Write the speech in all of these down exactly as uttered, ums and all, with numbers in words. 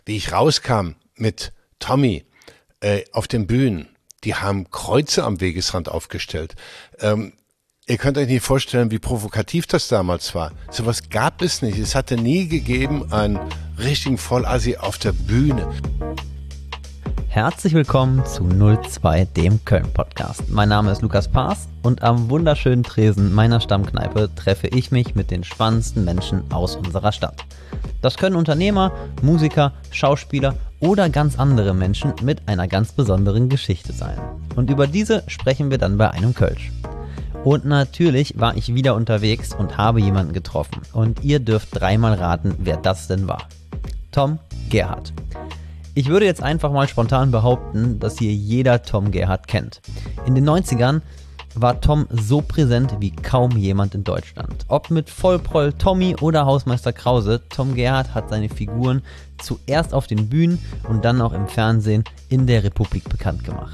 Wie ich rauskam mit Tommy äh, auf den Bühnen, die haben Kreuze am Wegesrand aufgestellt. Ähm, ihr könnt euch nicht vorstellen, wie provokativ das damals war. Sowas gab es nicht. Es hatte nie gegeben einen richtigen Vollassi auf der Bühne. Herzlich willkommen zu null zwei, dem Köln-Podcast. Mein Name ist Lukas Paas und am wunderschönen Tresen meiner Stammkneipe treffe ich mich mit den spannendsten Menschen aus unserer Stadt. Das können Unternehmer, Musiker, Schauspieler oder ganz andere Menschen mit einer ganz besonderen Geschichte sein. Und über diese sprechen wir dann bei einem Kölsch. Und natürlich war ich wieder unterwegs und habe jemanden getroffen. Und ihr dürft dreimal raten, wer das denn war. Tom Gerhardt. Ich würde jetzt einfach mal spontan behaupten, dass hier jeder Tom Gerhardt kennt. In den neunzigern war Tom so präsent wie kaum jemand in Deutschland. Ob mit Vollproll Tommy oder Hausmeister Krause, Tom Gerhardt hat seine Figuren zuerst auf den Bühnen und dann auch im Fernsehen in der Republik bekannt gemacht.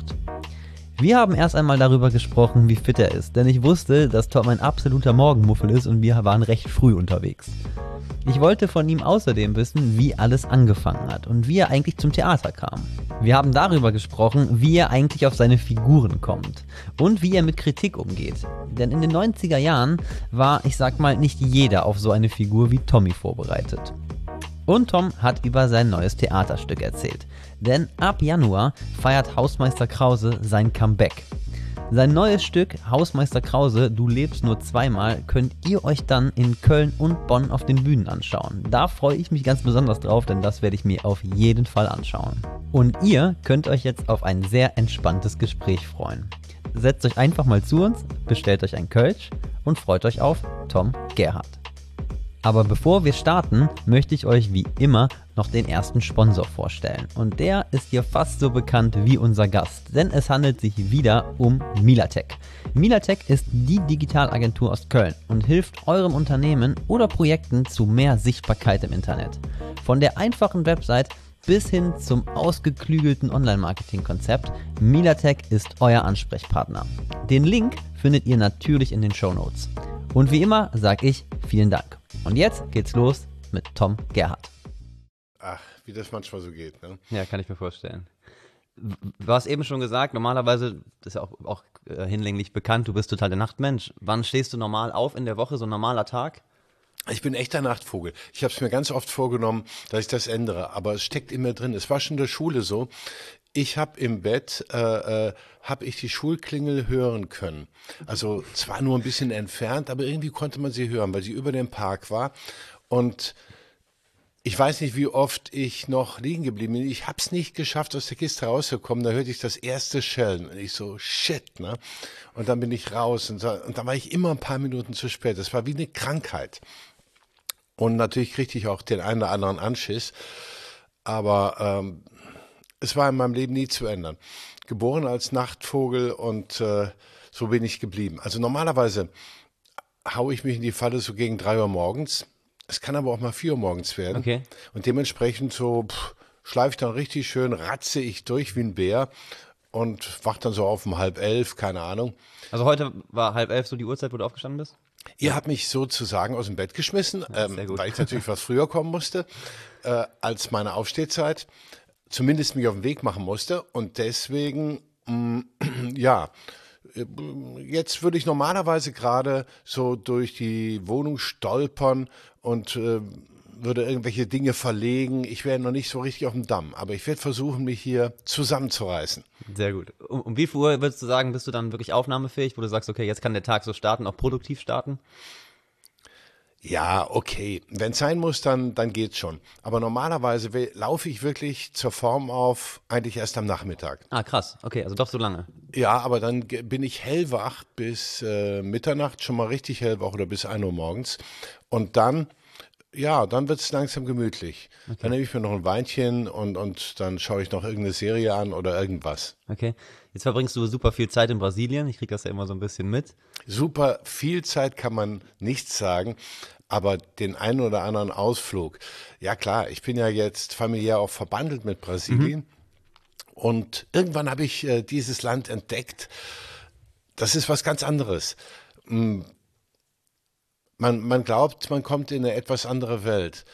Wir haben erst einmal darüber gesprochen, wie fit er ist, denn ich wusste, dass Tom ein absoluter Morgenmuffel ist und wir waren recht früh unterwegs. Ich wollte von ihm außerdem wissen, wie alles angefangen hat und wie er eigentlich zum Theater kam. Wir haben darüber gesprochen, wie er eigentlich auf seine Figuren kommt und wie er mit Kritik umgeht. Denn in den neunziger Jahren war, ich sag mal, nicht jeder auf so eine Figur wie Tommy vorbereitet. Und Tom hat über sein neues Theaterstück erzählt. Denn ab Januar feiert Hausmeister Krause sein Comeback. Sein neues Stück Hausmeister Krause, du lebst nur zweimal, könnt ihr euch dann in Köln und Bonn auf den Bühnen anschauen. Da freue ich mich ganz besonders drauf, denn das werde ich mir auf jeden Fall anschauen. Und ihr könnt euch jetzt auf ein sehr entspanntes Gespräch freuen. Setzt euch einfach mal zu uns, bestellt euch ein Kölsch und freut euch auf Tom Gerhardt. Aber bevor wir starten, möchte ich euch wie immer noch den ersten Sponsor vorstellen. Und der ist hier fast so bekannt wie unser Gast, denn es handelt sich wieder um Milatec. Milatec ist die Digitalagentur aus Köln und hilft eurem Unternehmen oder Projekten zu mehr Sichtbarkeit im Internet. Von der einfachen Website bis hin zum ausgeklügelten Online-Marketing-Konzept, Milatec ist euer Ansprechpartner. Den Link findet ihr natürlich in den Shownotes. Und wie immer sage ich vielen Dank. Und jetzt geht's los mit Tom Gerhardt. Ach, wie das manchmal so geht, ne? Ja, kann ich mir vorstellen. Du hast eben schon gesagt, normalerweise, das ist ja auch, auch äh, hinlänglich bekannt, du bist total der Nachtmensch. Wann stehst du normal auf in der Woche, so ein normaler Tag? Ich bin echter Nachtvogel. Ich habe es mir ganz oft vorgenommen, dass ich das ändere, aber es steckt in mir drin. Es war schon in der Schule so. Ich habe im Bett, äh, äh, habe ich die Schulklingel hören können. Also zwar nur ein bisschen entfernt, aber irgendwie konnte man sie hören, weil sie über dem Park war. Und ich weiß nicht, wie oft ich noch liegen geblieben bin. Ich habe es nicht geschafft, aus der Kiste rauszukommen. Da hörte ich das erste Schellen. Und ich so, shit, ne? Und dann bin ich raus. Und, so, und dann war ich immer ein paar Minuten zu spät. Das war wie eine Krankheit. Und natürlich kriegte ich auch den einen oder anderen Anschiss. Aber ähm, es war in meinem Leben nie zu ändern. Geboren als Nachtvogel und äh, so bin ich geblieben. Also normalerweise haue ich mich in die Falle so gegen drei Uhr morgens. Es kann aber auch mal vier Uhr morgens werden. Okay. Und dementsprechend so pff, schleife ich dann richtig schön, ratze ich durch wie ein Bär und wach dann so auf um halb elf, keine Ahnung. Also heute war halb elf so die Uhrzeit, wo du aufgestanden bist? Ihr habt mich sozusagen aus dem Bett geschmissen, Ja, ähm, sehr gut. weil ich natürlich was früher kommen musste äh, als meine Aufstehzeit. Zumindest mich auf den Weg machen musste. Und deswegen, mh, ja, jetzt würde ich normalerweise gerade so durch die Wohnung stolpern und äh, würde irgendwelche Dinge verlegen. Ich wäre noch nicht so richtig auf dem Damm, aber ich werde versuchen, mich hier zusammenzureißen. Sehr gut. Um, um wie viel Uhr würdest du sagen, bist du dann wirklich aufnahmefähig, wo du sagst, okay, jetzt kann der Tag so starten, auch produktiv starten? Ja, okay. Wenn es sein muss, dann, dann geht's schon. Aber normalerweise we- laufe ich wirklich zur Form auf, eigentlich erst am Nachmittag. Ah, krass. Okay, also doch so lange. Ja, aber dann ge- bin ich hellwach bis äh, Mitternacht, schon mal richtig hellwach oder bis ein Uhr morgens. Und dann, ja, dann wird's langsam gemütlich. Dann nehme ich mir noch ein Weinchen und, und dann schaue ich noch irgendeine Serie an oder irgendwas. Okay. Jetzt verbringst du super viel Zeit in Brasilien. Ich kriege das ja immer so ein bisschen mit. Super viel Zeit kann man nichts sagen, aber den einen oder anderen Ausflug. Ja klar, ich bin ja jetzt familiär auch verbandelt mit Brasilien. Und irgendwann habe ich äh, dieses Land entdeckt. Das ist was ganz anderes. Mm, Man, man glaubt, man kommt in eine etwas andere Welt.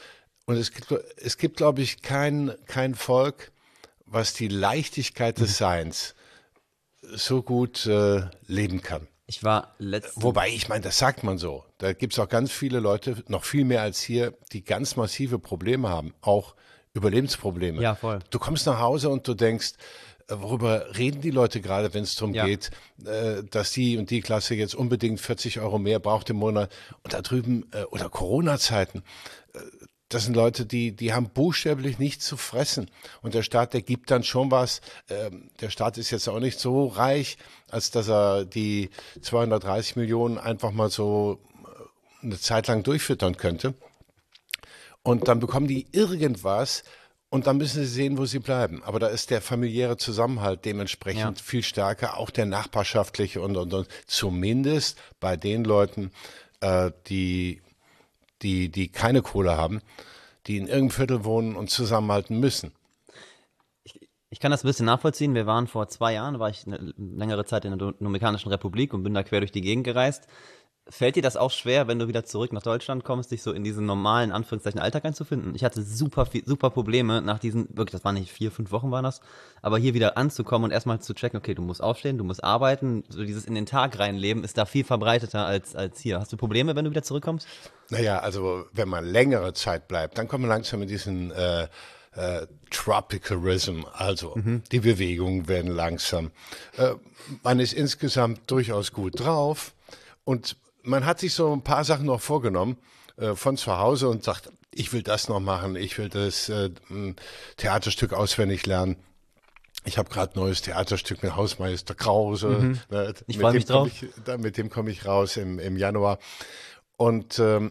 Und es gibt, es gibt, glaube ich, kein, kein Volk, was die Leichtigkeit des Seins so gut äh, leben kann. Ich war letztens. Wobei, ich meine, das sagt man so. Da gibt es auch ganz viele Leute, noch viel mehr als hier, die ganz massive Probleme haben, auch Überlebensprobleme. Ja, voll. Du kommst nach Hause und du denkst, äh, worüber reden die Leute gerade, wenn es darum Ja. geht, äh, dass die und die Klasse jetzt unbedingt vierzig Euro mehr braucht im Monat. Und da drüben, äh, oder Corona-Zeiten, äh, das sind Leute, die, die haben buchstäblich nichts zu fressen. Und der Staat, der gibt dann schon was. Ähm, der Staat ist jetzt auch nicht so reich, als dass er die zweihundertdreißig Millionen einfach mal so eine Zeit lang durchfüttern könnte. Und dann bekommen die irgendwas und dann müssen sie sehen, wo sie bleiben. Aber da ist der familiäre Zusammenhalt dementsprechend Ja. viel stärker, auch der nachbarschaftliche und, und, und. Zumindest bei den Leuten, äh, die Die, die keine Kohle haben, die in irgendeinem Viertel wohnen und zusammenhalten müssen. Ich kann das ein bisschen nachvollziehen. Wir waren vor zwei Jahren, war ich eine längere Zeit in der Dominikanischen Republik und bin da quer durch die Gegend gereist. Fällt dir das auch schwer, wenn du wieder zurück nach Deutschland kommst, dich so in diesen normalen, Anführungszeichen, Alltag einzufinden? Ich hatte super viel, super Probleme nach diesen, wirklich, das waren nicht vier, fünf Wochen waren das, aber hier wieder anzukommen und erstmal zu checken, okay, du musst aufstehen, du musst arbeiten, so dieses in den Tag reinleben ist da viel verbreiteter als, als hier. Hast du Probleme, wenn du wieder zurückkommst? Naja, also wenn man längere Zeit bleibt, dann kommt man langsam in diesen äh, äh, Tropical Rhythm, also mhm. die Bewegungen werden langsam. Äh, man ist insgesamt durchaus gut drauf und man hat sich so ein paar Sachen noch vorgenommen äh, von zu Hause und sagt, ich will das noch machen, ich will das äh, Theaterstück auswendig lernen. Ich habe gerade ein neues Theaterstück mit Hausmeister Krause. Mhm. Ne, ich freue mich drauf. Ich, da, mit dem komme ich raus im, im Januar. Und, ähm,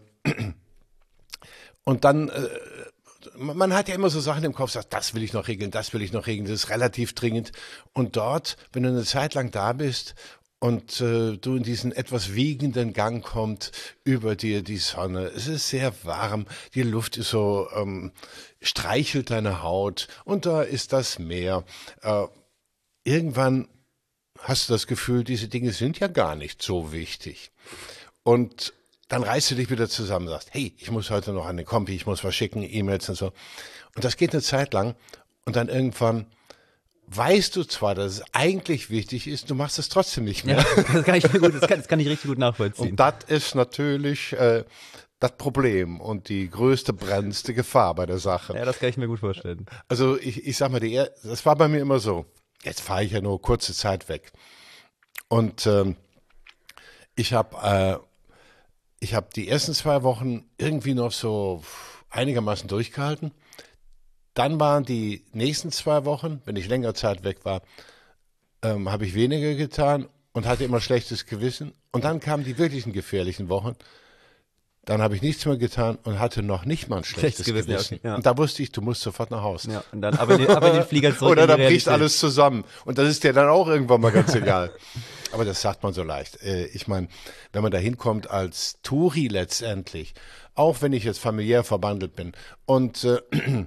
und dann, äh, man hat ja immer so Sachen im Kopf, sagt, das will ich noch regeln, das will ich noch regeln, das ist relativ dringend. Und dort, wenn du eine Zeit lang da bist und äh, du in diesen etwas wiegenden Gang kommt, über dir die Sonne, es ist sehr warm, die Luft ist so, ähm, streichelt deine Haut und da ist das Meer. Äh, irgendwann hast du das Gefühl, diese Dinge sind ja gar nicht so wichtig. Und dann reißt du dich wieder zusammen und sagst, hey, ich muss heute noch an den Kompi, ich muss was schicken, E-Mails und so. Und das geht eine Zeit lang und dann irgendwann weißt du zwar, dass es eigentlich wichtig ist, du machst es trotzdem nicht mehr. Ja, das kann ich mir gut, das kann, das kann ich richtig gut nachvollziehen. Und das ist natürlich äh, das Problem und die größte, brennendste Gefahr bei der Sache. Ja, das kann ich mir gut vorstellen. Also ich, ich sag mal, die, das war bei mir immer so. Jetzt fahre ich ja nur kurze Zeit weg. Und ähm, ich habe äh, ich habe die ersten zwei Wochen irgendwie noch so einigermaßen durchgehalten. Dann waren die nächsten zwei Wochen, wenn ich längere Zeit weg war, ähm, habe ich weniger getan und hatte immer schlechtes Gewissen. Und dann kamen die wirklichen gefährlichen Wochen. Dann habe ich nichts mehr getan und hatte noch nicht mal ein schlechtes, schlechtes Gewissen. Gewissen. Ja, okay, ja. Und da wusste ich, du musst sofort nach Hause. Ja, und dann aber in den, aber in den Flieger zurück. Oder da bricht alles zusammen. Und das ist dir dann auch irgendwann mal ganz egal. Aber das sagt man so leicht. Ich meine, wenn man da hinkommt als Touri letztendlich, auch wenn ich jetzt familiär verbandelt bin und äh,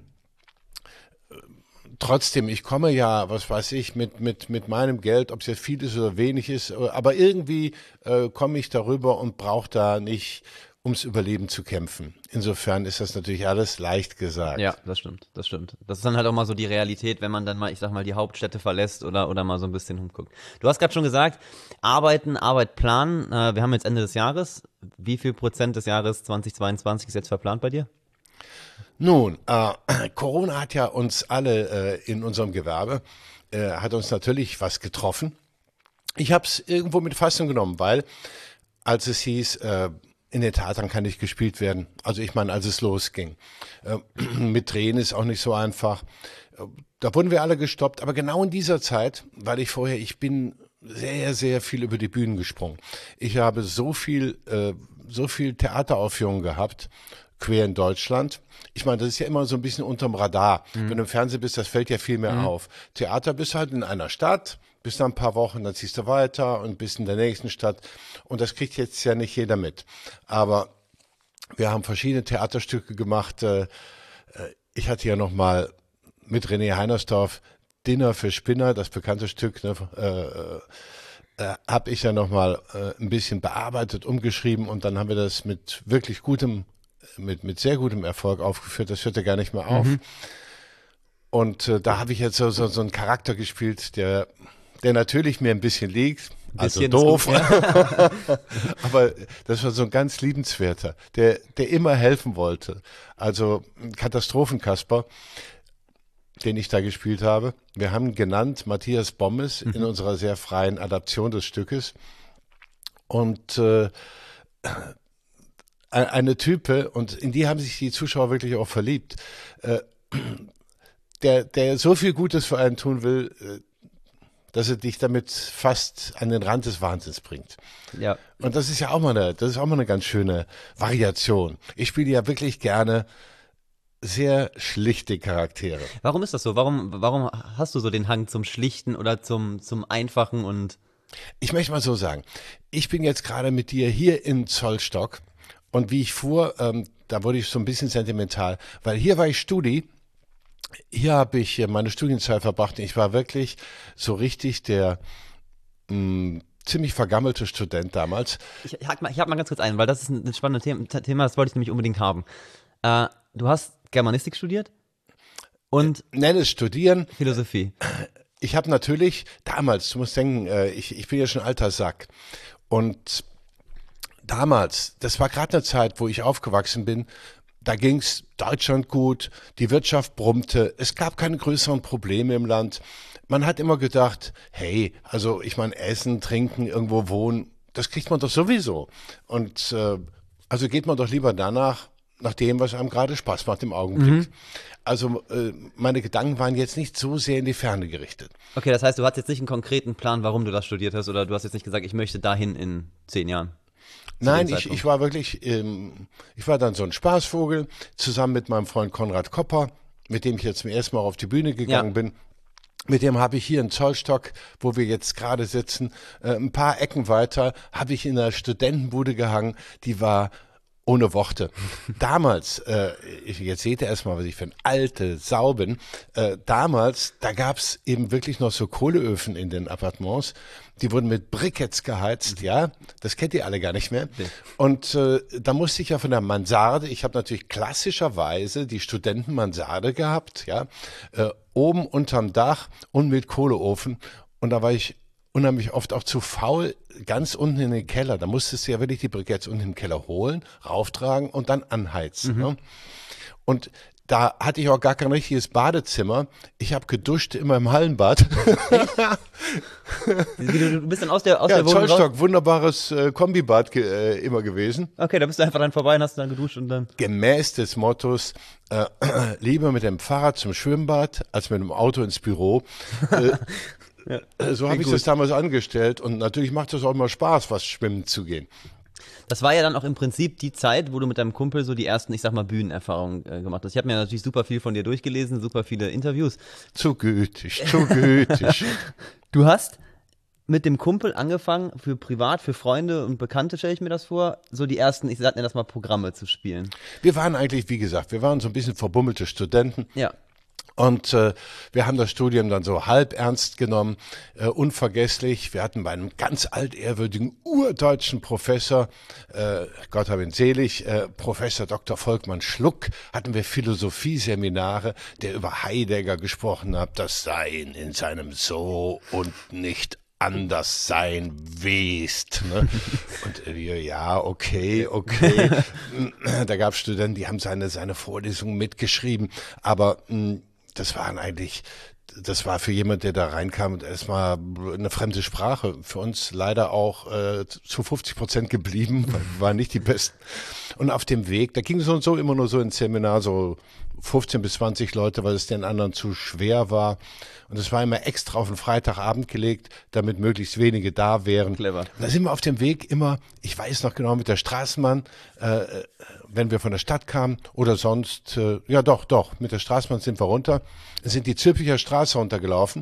trotzdem, ich komme ja, was weiß ich, mit, mit, mit meinem Geld, ob es jetzt viel ist oder wenig ist, aber irgendwie äh, komme ich darüber und brauche da nicht ums Überleben zu kämpfen. Insofern ist das natürlich alles leicht gesagt. Ja, das stimmt, das stimmt. Das ist dann halt auch mal so die Realität, wenn man dann mal, ich sag mal, die Hauptstädte verlässt oder, oder mal so ein bisschen umguckt. Du hast gerade schon gesagt, arbeiten, Arbeit planen. Äh, wir haben jetzt Ende des Jahres. Wie viel Prozent des Jahres zweitausendzweiundzwanzig ist jetzt verplant bei dir? Nun, äh, Corona hat ja uns alle äh, in unserem Gewerbe, äh, hat uns natürlich was getroffen. Ich habe es irgendwo mit Fassung genommen, weil als es hieß, äh, in den Theatern kann nicht gespielt werden. Also ich meine, als es losging. Äh, mit Drehen ist auch nicht so einfach. Äh, da wurden wir alle gestoppt. Aber genau in dieser Zeit, weil ich vorher, ich bin sehr, sehr viel über die Bühnen gesprungen. Ich habe so viel, äh, so viel Theateraufführungen gehabt, quer in Deutschland. Ich meine, das ist ja immer so ein bisschen unterm Radar. Mhm. Wenn du im Fernsehen bist, das fällt ja viel mehr mhm. auf. Theater bist halt in einer Stadt, bist da ein paar Wochen, dann ziehst du weiter und bist in der nächsten Stadt. Und das kriegt jetzt ja nicht jeder mit. Aber wir haben verschiedene Theaterstücke gemacht. Ich hatte ja noch mal mit René Heinersdorf Dinner für Spinner, das bekannte Stück, ne, äh, äh, habe ich ja noch mal äh, ein bisschen bearbeitet, umgeschrieben und dann haben wir das mit wirklich gutem mit, mit sehr gutem Erfolg aufgeführt, das hört ja gar nicht mehr auf. Mhm. Und äh, da habe ich jetzt so, so, so einen Charakter gespielt, der, der natürlich mir ein bisschen liegt, also doof, gut, ja. Aber das war so ein ganz liebenswerter, der, der immer helfen wollte. Also Katastrophenkasper, den ich da gespielt habe. Wir haben ihn genannt Matthias Bommes mhm. in unserer sehr freien Adaption des Stückes. Und äh, eine Type, und in die haben sich die Zuschauer wirklich auch verliebt, äh, der, der so viel Gutes für einen tun will, äh, dass er dich damit fast an den Rand des Wahnsinns bringt. Ja. Und das ist ja auch mal eine, das ist auch mal eine ganz schöne Variation. Ich spiele ja wirklich gerne sehr schlichte Charaktere. Warum ist das so? Warum, warum hast du so den Hang zum Schlichten oder zum, zum Einfachen und Ich möchte mal so sagen, ich bin jetzt gerade mit dir hier in Zollstock und wie ich fuhr, ähm, da wurde ich so ein bisschen sentimental, weil hier war ich Studi, hier habe ich meine Studienzeit verbracht und ich war wirklich so richtig der mh, ziemlich vergammelte Student damals. Ich, ich hake mal, hak mal ganz kurz ein, weil das ist ein spannendes Thema, das wollte ich nämlich unbedingt haben. Äh, du hast Germanistik studiert und äh, Nenn es Studieren. Philosophie. Ich habe natürlich damals, du musst denken, äh, ich, ich bin ja schon ein alter Sack und damals, das war gerade eine Zeit, wo ich aufgewachsen bin, da ging's Deutschland gut, die Wirtschaft brummte, es gab keine größeren Probleme im Land. Man hat immer gedacht, hey, also ich meine, Essen, Trinken, irgendwo wohnen, das kriegt man doch sowieso. Und äh, also geht man doch lieber danach, nach dem, was einem gerade Spaß macht im Augenblick. Mhm. Also äh, meine Gedanken waren jetzt nicht so sehr in die Ferne gerichtet. Okay, das heißt, du hast jetzt nicht einen konkreten Plan, warum du das studiert hast, oder du hast jetzt nicht gesagt, ich möchte dahin in zehn Jahren? Nein, ich, ich war wirklich, ähm, ich war dann so ein Spaßvogel, zusammen mit meinem Freund Konrad Kopper, mit dem ich jetzt zum ersten Mal auf die Bühne gegangen ja. bin. Mit dem habe ich hier in Zollstock, wo wir jetzt gerade sitzen, äh, ein paar Ecken weiter, habe ich in einer Studentenbude gehangen, die war ohne Worte. Damals, äh, jetzt seht ihr erstmal, was ich für ein alte Sau bin, äh, damals, da gab's eben wirklich noch so Kohleöfen in den Appartements, die wurden mit Briketts geheizt, ja, das kennt ihr alle gar nicht mehr. Nee. Und äh, da musste ich ja von der Mansarde, ich habe natürlich klassischerweise die Studentenmansarde gehabt, ja, äh, oben unterm Dach und mit Kohleofen, und da war ich unheimlich oft auch zu faul, ganz unten in den Keller. Da musstest du ja wirklich die Briketts unten im Keller holen, rauftragen und dann anheizen. Mhm. Ne? Und da hatte ich auch gar kein richtiges Badezimmer. Ich habe geduscht immer im Hallenbad. du, du bist dann aus der aus ja, der Wohnung Zollstock, raus? Wunderbares äh, Kombibad ge, äh, immer gewesen. Okay, da bist du einfach dann vorbei und hast dann geduscht und dann... Gemäß des Mottos, äh, lieber mit dem Fahrrad zum Schwimmbad, als mit dem Auto ins Büro. Äh, Ja, so habe ich das damals angestellt, und natürlich macht es auch immer Spaß, was schwimmen zu gehen. Das war ja dann auch im Prinzip die Zeit, wo du mit deinem Kumpel so die ersten, ich sag mal, Bühnenerfahrungen äh, gemacht hast. Ich habe mir natürlich super viel von dir durchgelesen, super viele Interviews. Zu gütig, zu gütig. Du hast mit dem Kumpel angefangen, für privat, für Freunde und Bekannte, stelle ich mir das vor, so die ersten, ich sag mir das mal, Programme zu spielen. Wir waren eigentlich, wie gesagt, wir waren so ein bisschen verbummelte Studenten. Ja. Und äh, wir haben das Studium dann so halb ernst genommen, äh, unvergesslich. Wir hatten bei einem ganz altehrwürdigen urdeutschen Professor, äh, Gott hab ihn selig, äh, Professor Doktor Volkmann Schluck, hatten wir Philosophieseminare, der über Heidegger gesprochen hat, das Sein in seinem So und nicht anders sein west. Ne? Und wir, ja, okay, okay. Da gab es Studenten, die haben seine, seine Vorlesungen mitgeschrieben, aber mh, das waren eigentlich, das war für jemand, der da reinkam, erstmal eine fremde Sprache. Für uns leider auch äh, zu fünfzig Prozent geblieben, weil wir waren nicht die Besten. Und auf dem Weg, da ging es so und so immer nur so ins Seminar, so fünfzehn bis zwanzig Leute, weil es den anderen zu schwer war. Und es war immer extra auf den Freitagabend gelegt, damit möglichst wenige da wären. Clever. Da sind wir auf dem Weg immer, ich weiß noch genau, mit der Straßenbahn, äh, wenn wir von der Stadt kamen oder sonst, äh, ja doch, doch, mit der Straßenbahn sind wir runter, sind die Zülpicher Straße runtergelaufen.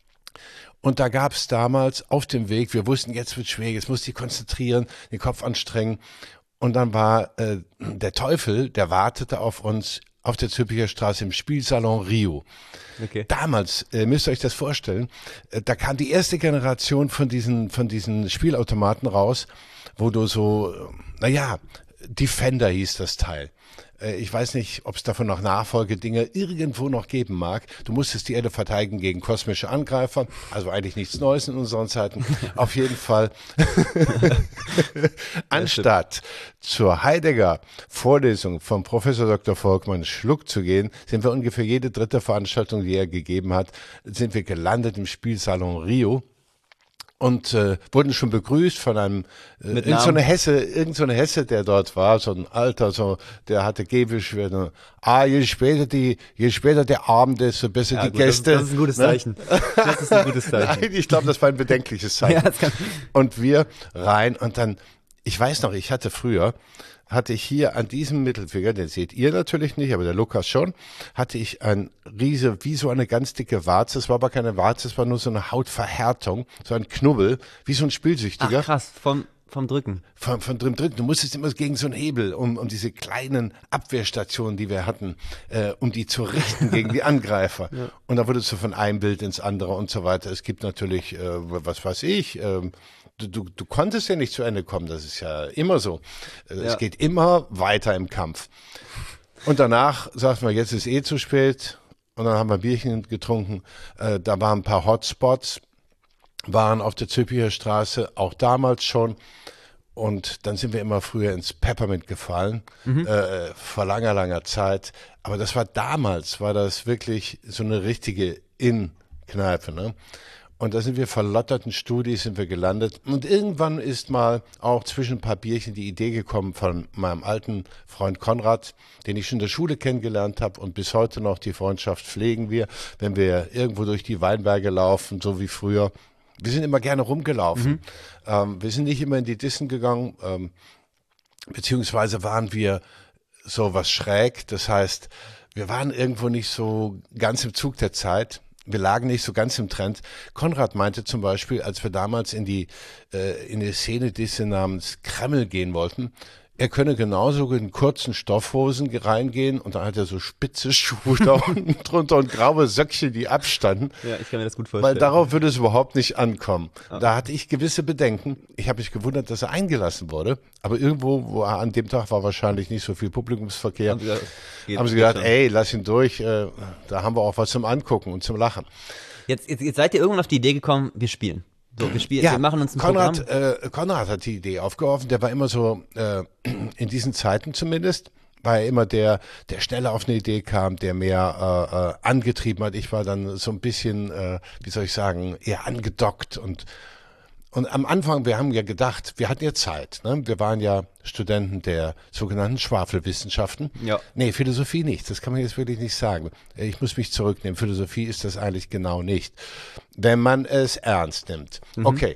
Und da gab es damals auf dem Weg, wir wussten, jetzt wird schwer, jetzt muss ich konzentrieren, den Kopf anstrengen. Und dann war äh, der Teufel, der wartete auf uns auf der Zülpicher Straße im Spielsalon Rio. Okay. Damals, äh, müsst ihr euch das vorstellen, äh, da kam die erste Generation von diesen, von diesen Spielautomaten raus, wo du so, äh, naja, Defender hieß das Teil. Ich weiß nicht, ob es davon noch Nachfolgedinger irgendwo noch geben mag. Du musstest die Erde verteidigen gegen kosmische Angreifer. Also eigentlich nichts Neues in unseren Zeiten. Auf jeden Fall. Anstatt zur Heidegger-Vorlesung von Professor Doktor Volkmann Schluck zu gehen, sind wir ungefähr jede dritte Veranstaltung, die er gegeben hat, sind wir gelandet im Spielsalon Rio. Und äh, wurden schon begrüßt von einem äh, irgend so eine Hesse, irgend so eine Hesse, der dort war, so ein Alter, so der hatte Gehbeschwerden. Ah, je später die, je später der Abend ist, so besser ja, die gut, Gäste. Das ist, das ist ein gutes Zeichen. Ne? Das ist ein gutes Zeichen. Nein, ich glaube, das war ein bedenkliches Zeichen. Ja, das kann und wir rein und dann, ich weiß noch, ich hatte früher hatte ich hier an diesem Mittelfinger, den seht ihr natürlich nicht, aber der Lukas schon, hatte ich ein Riese, wie so eine ganz dicke Warze. Es war aber keine Warze, es war nur so eine Hautverhärtung, so ein Knubbel, wie so ein Spielsüchtiger. Ach krass, vom, vom Drücken. Von, von drin drücken. Du musstest immer gegen so einen Hebel, um, um diese kleinen Abwehrstationen, die wir hatten, äh, um die zu richten gegen die Angreifer. Ja. Und da wurdest du von einem Bild ins andere und so weiter. Es gibt natürlich, äh, was weiß ich, äh, Du, du, du konntest ja nicht zu Ende kommen, das ist ja immer so. Es ja. geht immer weiter im Kampf. Und danach sagten wir, jetzt ist eh zu spät. Und dann haben wir ein Bierchen getrunken. Äh, da waren ein paar Hotspots, waren auf der Zülpicher Straße, auch damals schon. Und dann sind wir immer früher ins Peppermint gefallen, mhm. äh, vor langer, langer Zeit. Aber das war damals, war das wirklich so eine richtige In-Kneipe, ne? Und da sind wir verlotterten Studis, sind wir gelandet. Und irgendwann ist mal auch zwischen ein paar Bierchen die Idee gekommen von meinem alten Freund Konrad, den ich schon in der Schule kennengelernt habe. Und bis heute noch die Freundschaft pflegen wir, wenn wir irgendwo durch die Weinberge laufen, so wie früher. Wir sind immer gerne rumgelaufen. Mhm. Ähm, wir sind nicht immer in die Dissen gegangen, ähm, beziehungsweise waren wir so was schräg. Das heißt, wir waren irgendwo nicht so ganz im Zug der Zeit. Wir lagen nicht so ganz im Trend. Konrad meinte zum Beispiel, als wir damals in die äh, in die Szene-Disse namens Kreml gehen wollten, er könne genauso in kurzen Stoffhosen reingehen und da hat er so spitze Schuhe da unten drunter und graue Söckchen, die abstanden. Ja, ich kann mir das gut vorstellen. Weil darauf würde es überhaupt nicht ankommen. Ah. Da hatte ich gewisse Bedenken. Ich habe mich gewundert, dass er eingelassen wurde. Aber irgendwo, wo er an dem Tag war wahrscheinlich nicht so viel Publikumsverkehr, haben sie gesagt, haben sie gedacht, ey, lass ihn durch, äh, da haben wir auch was zum Angucken und zum Lachen. Jetzt, jetzt, jetzt seid ihr irgendwann auf die Idee gekommen, wir spielen. So, wir spielen, ja, wir machen uns ein Konrad, Programm. Äh, Konrad hat die Idee aufgeworfen, der war immer so, äh, in diesen Zeiten zumindest, war er immer der, der schneller auf eine Idee kam, der mehr äh, äh, angetrieben hat. Ich war dann so ein bisschen, äh, wie soll ich sagen, eher angedockt und Und am Anfang, wir haben ja gedacht, wir hatten ja Zeit, ne? Wir waren ja Studenten der sogenannten Schwafelwissenschaften. Ja. Nee, Philosophie nicht, das kann man jetzt wirklich nicht sagen. Ich muss mich zurücknehmen, Philosophie ist das eigentlich genau nicht, wenn man es ernst nimmt. Mhm. Okay.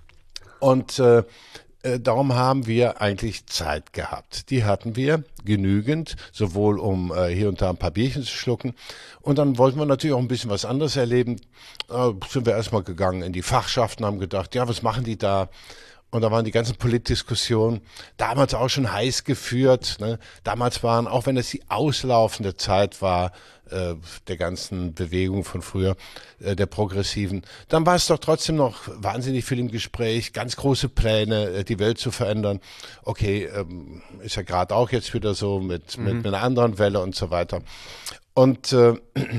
Und äh, äh, darum haben wir eigentlich Zeit gehabt. Die hatten wir genügend, sowohl um äh, hier und da ein paar Bierchen zu schlucken. Und dann wollten wir natürlich auch ein bisschen was anderes erleben. Äh, sind wir erstmal gegangen in die Fachschaften, haben gedacht, ja, was machen die da? Und da waren die ganzen Politdiskussionen, damals auch schon heiß geführt. Ne? Damals waren, auch wenn es die auslaufende Zeit war, äh, der ganzen Bewegung von früher, äh, der Progressiven, dann war es doch trotzdem noch wahnsinnig viel im Gespräch, ganz große Pläne, äh, die Welt zu verändern. Okay, ähm, ist ja gerade auch jetzt wieder so mit, mhm. mit, mit einer anderen Welle und so weiter. Und äh,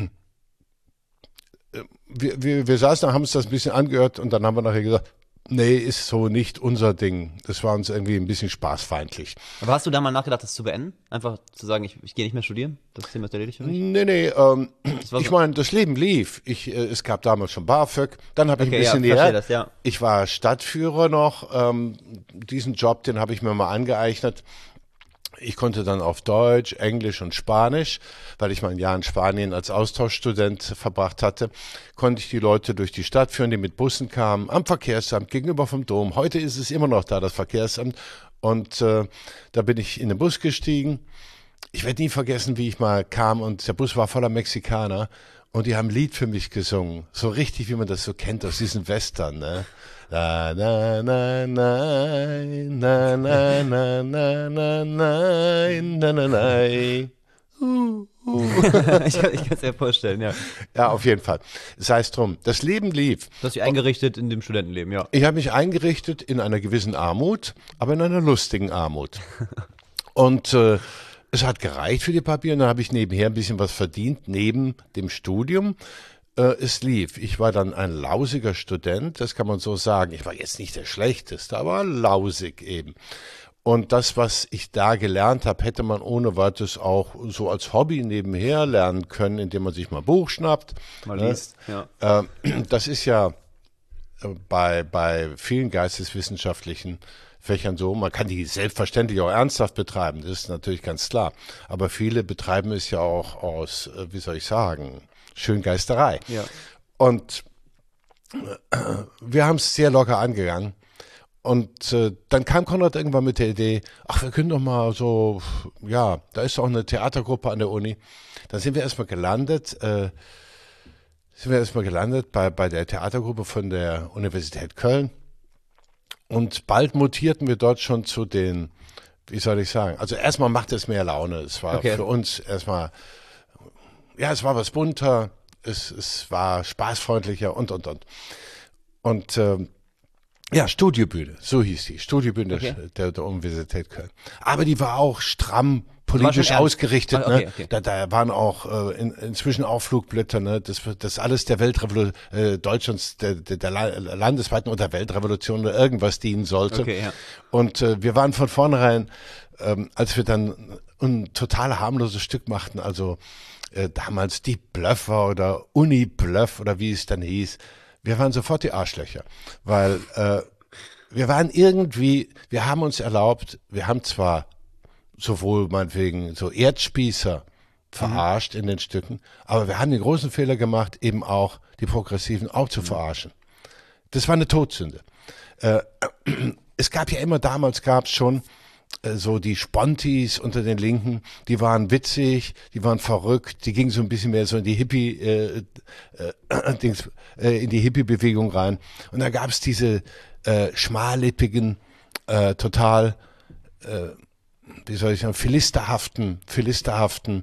wir, wir, wir saßen da, haben uns das ein bisschen angehört und dann haben wir nachher gesagt, nee, ist so nicht unser Ding. Das war uns irgendwie ein bisschen spaßfeindlich. Aber hast du da mal nachgedacht, das zu beenden? Einfach zu sagen, ich, ich gehe nicht mehr studieren? Das Thema ist erledigt für mich? Nee, nee, ähm, so ich meine, das Leben lief. Ich, äh, es gab damals schon BAföG. Dann habe ich okay, ein bisschen ja, näher. Das, ja. Ich war Stadtführer noch. Ähm, diesen Job, den habe ich mir mal angeeignet. Ich konnte dann auf Deutsch, Englisch und Spanisch, weil ich mal ein Jahr in Spanien als Austauschstudent verbracht hatte, konnte ich die Leute durch die Stadt führen, die mit Bussen kamen, am Verkehrsamt gegenüber vom Dom. Heute ist es immer noch da, das Verkehrsamt. Und äh, da bin ich in den Bus gestiegen. Ich werde nie vergessen, wie ich mal kam und der Bus war voller Mexikaner und die haben ein Lied für mich gesungen. So richtig, wie man das so kennt aus diesen Western, ne? Na, na, na, nein, na, na, na, na, na, nein, na, na, nein. Uh, uh. ich ich kann es mir vorstellen, ja. Ja, auf jeden Fall. Sei es drum. Das Leben lief. Du hast dich eingerichtet in dem Studentenleben, ja. Ich habe mich eingerichtet in einer gewissen Armut, aber in einer lustigen Armut. Und äh, es hat gereicht für die Papiere. Und dann habe ich nebenher ein bisschen was verdient, neben dem Studium. Äh, es lief. Ich war dann ein lausiger Student, das kann man so sagen. Ich war jetzt nicht der Schlechteste, aber lausig eben. Und das, was ich da gelernt habe, hätte man ohne weiteres auch so als Hobby nebenher lernen können, indem man sich mal ein Buch schnappt. Mal liest, ja. Äh, das ist ja bei, bei vielen geisteswissenschaftlichen Fächern so. Man kann die selbstverständlich auch ernsthaft betreiben, das ist natürlich ganz klar. Aber viele betreiben es ja auch aus, wie soll ich sagen, Schöngeisterei. Ja. Und wir haben es sehr locker angegangen. Und äh, dann kam Konrad irgendwann mit der Idee, ach, wir können doch mal so, ja, da ist auch eine Theatergruppe an der Uni. Dann sind wir erstmal gelandet, äh, sind wir erstmal gelandet bei, bei der Theatergruppe von der Universität Köln. Und bald mutierten wir dort schon zu den, wie soll ich sagen, also erstmal machte es mehr Laune. Es war okay. Für uns erstmal, ja, es war was bunter, es, es war spaßfreundlicher und, und, und. Und, ähm, ja, Studiobühne, so hieß die, Studiobühne okay. der, der Universität Köln. Aber die war auch stramm politisch ausgerichtet. Okay, ne? Okay. Da, da waren auch äh, in, inzwischen auch Flugblätter, ne? Das, das alles der Weltrevolution, äh, Deutschlands, der, der, der landesweiten oder Weltrevolution oder irgendwas dienen sollte. Okay, ja. Und äh, wir waren von vornherein, ähm, als wir dann ein total harmloses Stück machten, also äh, damals die Blöffer oder Uni-Bluff oder wie es dann hieß, wir waren sofort die Arschlöcher, weil äh, wir waren irgendwie, wir haben uns erlaubt, wir haben zwar sowohl meinetwegen so Erdspießer verarscht mhm. in den Stücken, aber wir haben den großen Fehler gemacht, eben auch die Progressiven auch zu mhm. verarschen. Das war eine Todsünde. Äh, es gab ja immer, damals gab es schon äh, so die Spontis unter den Linken, die waren witzig, die waren verrückt, die gingen so ein bisschen mehr so in die Hippie, äh, äh, Dings, äh, in die Hippie-Bewegung rein. Und da gab es diese äh, schmallippigen, äh, total äh, wie soll ich sagen, philisterhaften, philisterhaften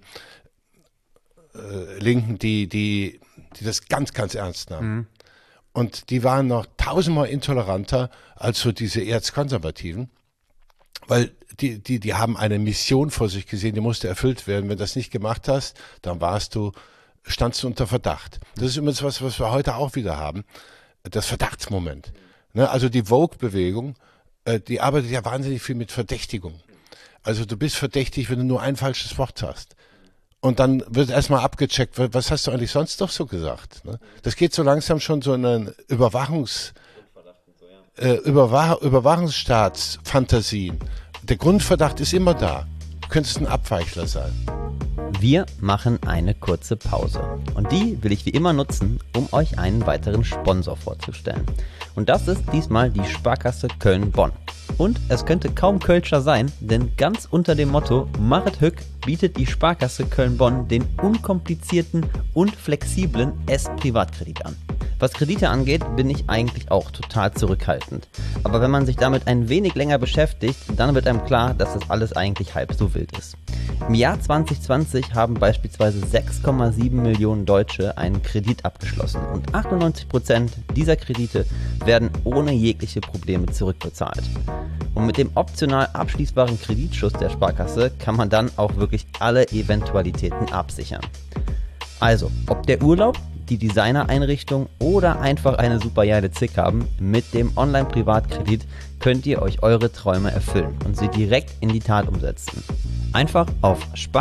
äh, Linken, die, die, die das ganz, ganz ernst nahmen. Mhm. Und die waren noch tausendmal intoleranter als so diese Erzkonservativen, weil die, die, die haben eine Mission vor sich gesehen, die musste erfüllt werden. Wenn du das nicht gemacht hast, dann warst du, standst du unter Verdacht. Das ist übrigens was, was wir heute auch wieder haben, das Verdachtsmoment. Ne? Also die Vogue-Bewegung, äh, die arbeitet ja wahnsinnig viel mit Verdächtigung. Also du bist verdächtig, wenn du nur ein falsches Wort hast. Und dann wird erstmal abgecheckt, was hast du eigentlich sonst doch so gesagt? Ne? Das geht so langsam schon so in einen Überwachungs, äh, Überwach, Überwachungsstaatsfantasien. Der Grundverdacht ist immer da. Du könntest ein Abweichler sein. Wir machen eine kurze Pause. Und die will ich wie immer nutzen, um euch einen weiteren Sponsor vorzustellen. Und das ist diesmal die Sparkasse Köln-Bonn. Und es könnte kaum Kölscher sein, denn ganz unter dem Motto Machet Hück bietet die Sparkasse Köln-Bonn den unkomplizierten und flexiblen S-Privatkredit an. Was Kredite angeht, bin ich eigentlich auch total zurückhaltend. Aber wenn man sich damit ein wenig länger beschäftigt, dann wird einem klar, dass das alles eigentlich halb so wild ist. Im Jahr zwanzig zwanzig haben beispielsweise sechs Komma sieben Millionen Deutsche einen Kredit abgeschlossen und achtundneunzig Prozent dieser Kredite werden ohne jegliche Probleme zurückbezahlt. Und mit dem optional abschließbaren Kreditschuss der Sparkasse kann man dann auch wirklich alle Eventualitäten absichern. Also, ob der Urlaub, die Designereinrichtung oder einfach eine super geile Zick haben, mit dem Online-Privatkredit könnt ihr euch eure Träume erfüllen und sie direkt in die Tat umsetzen. Einfach auf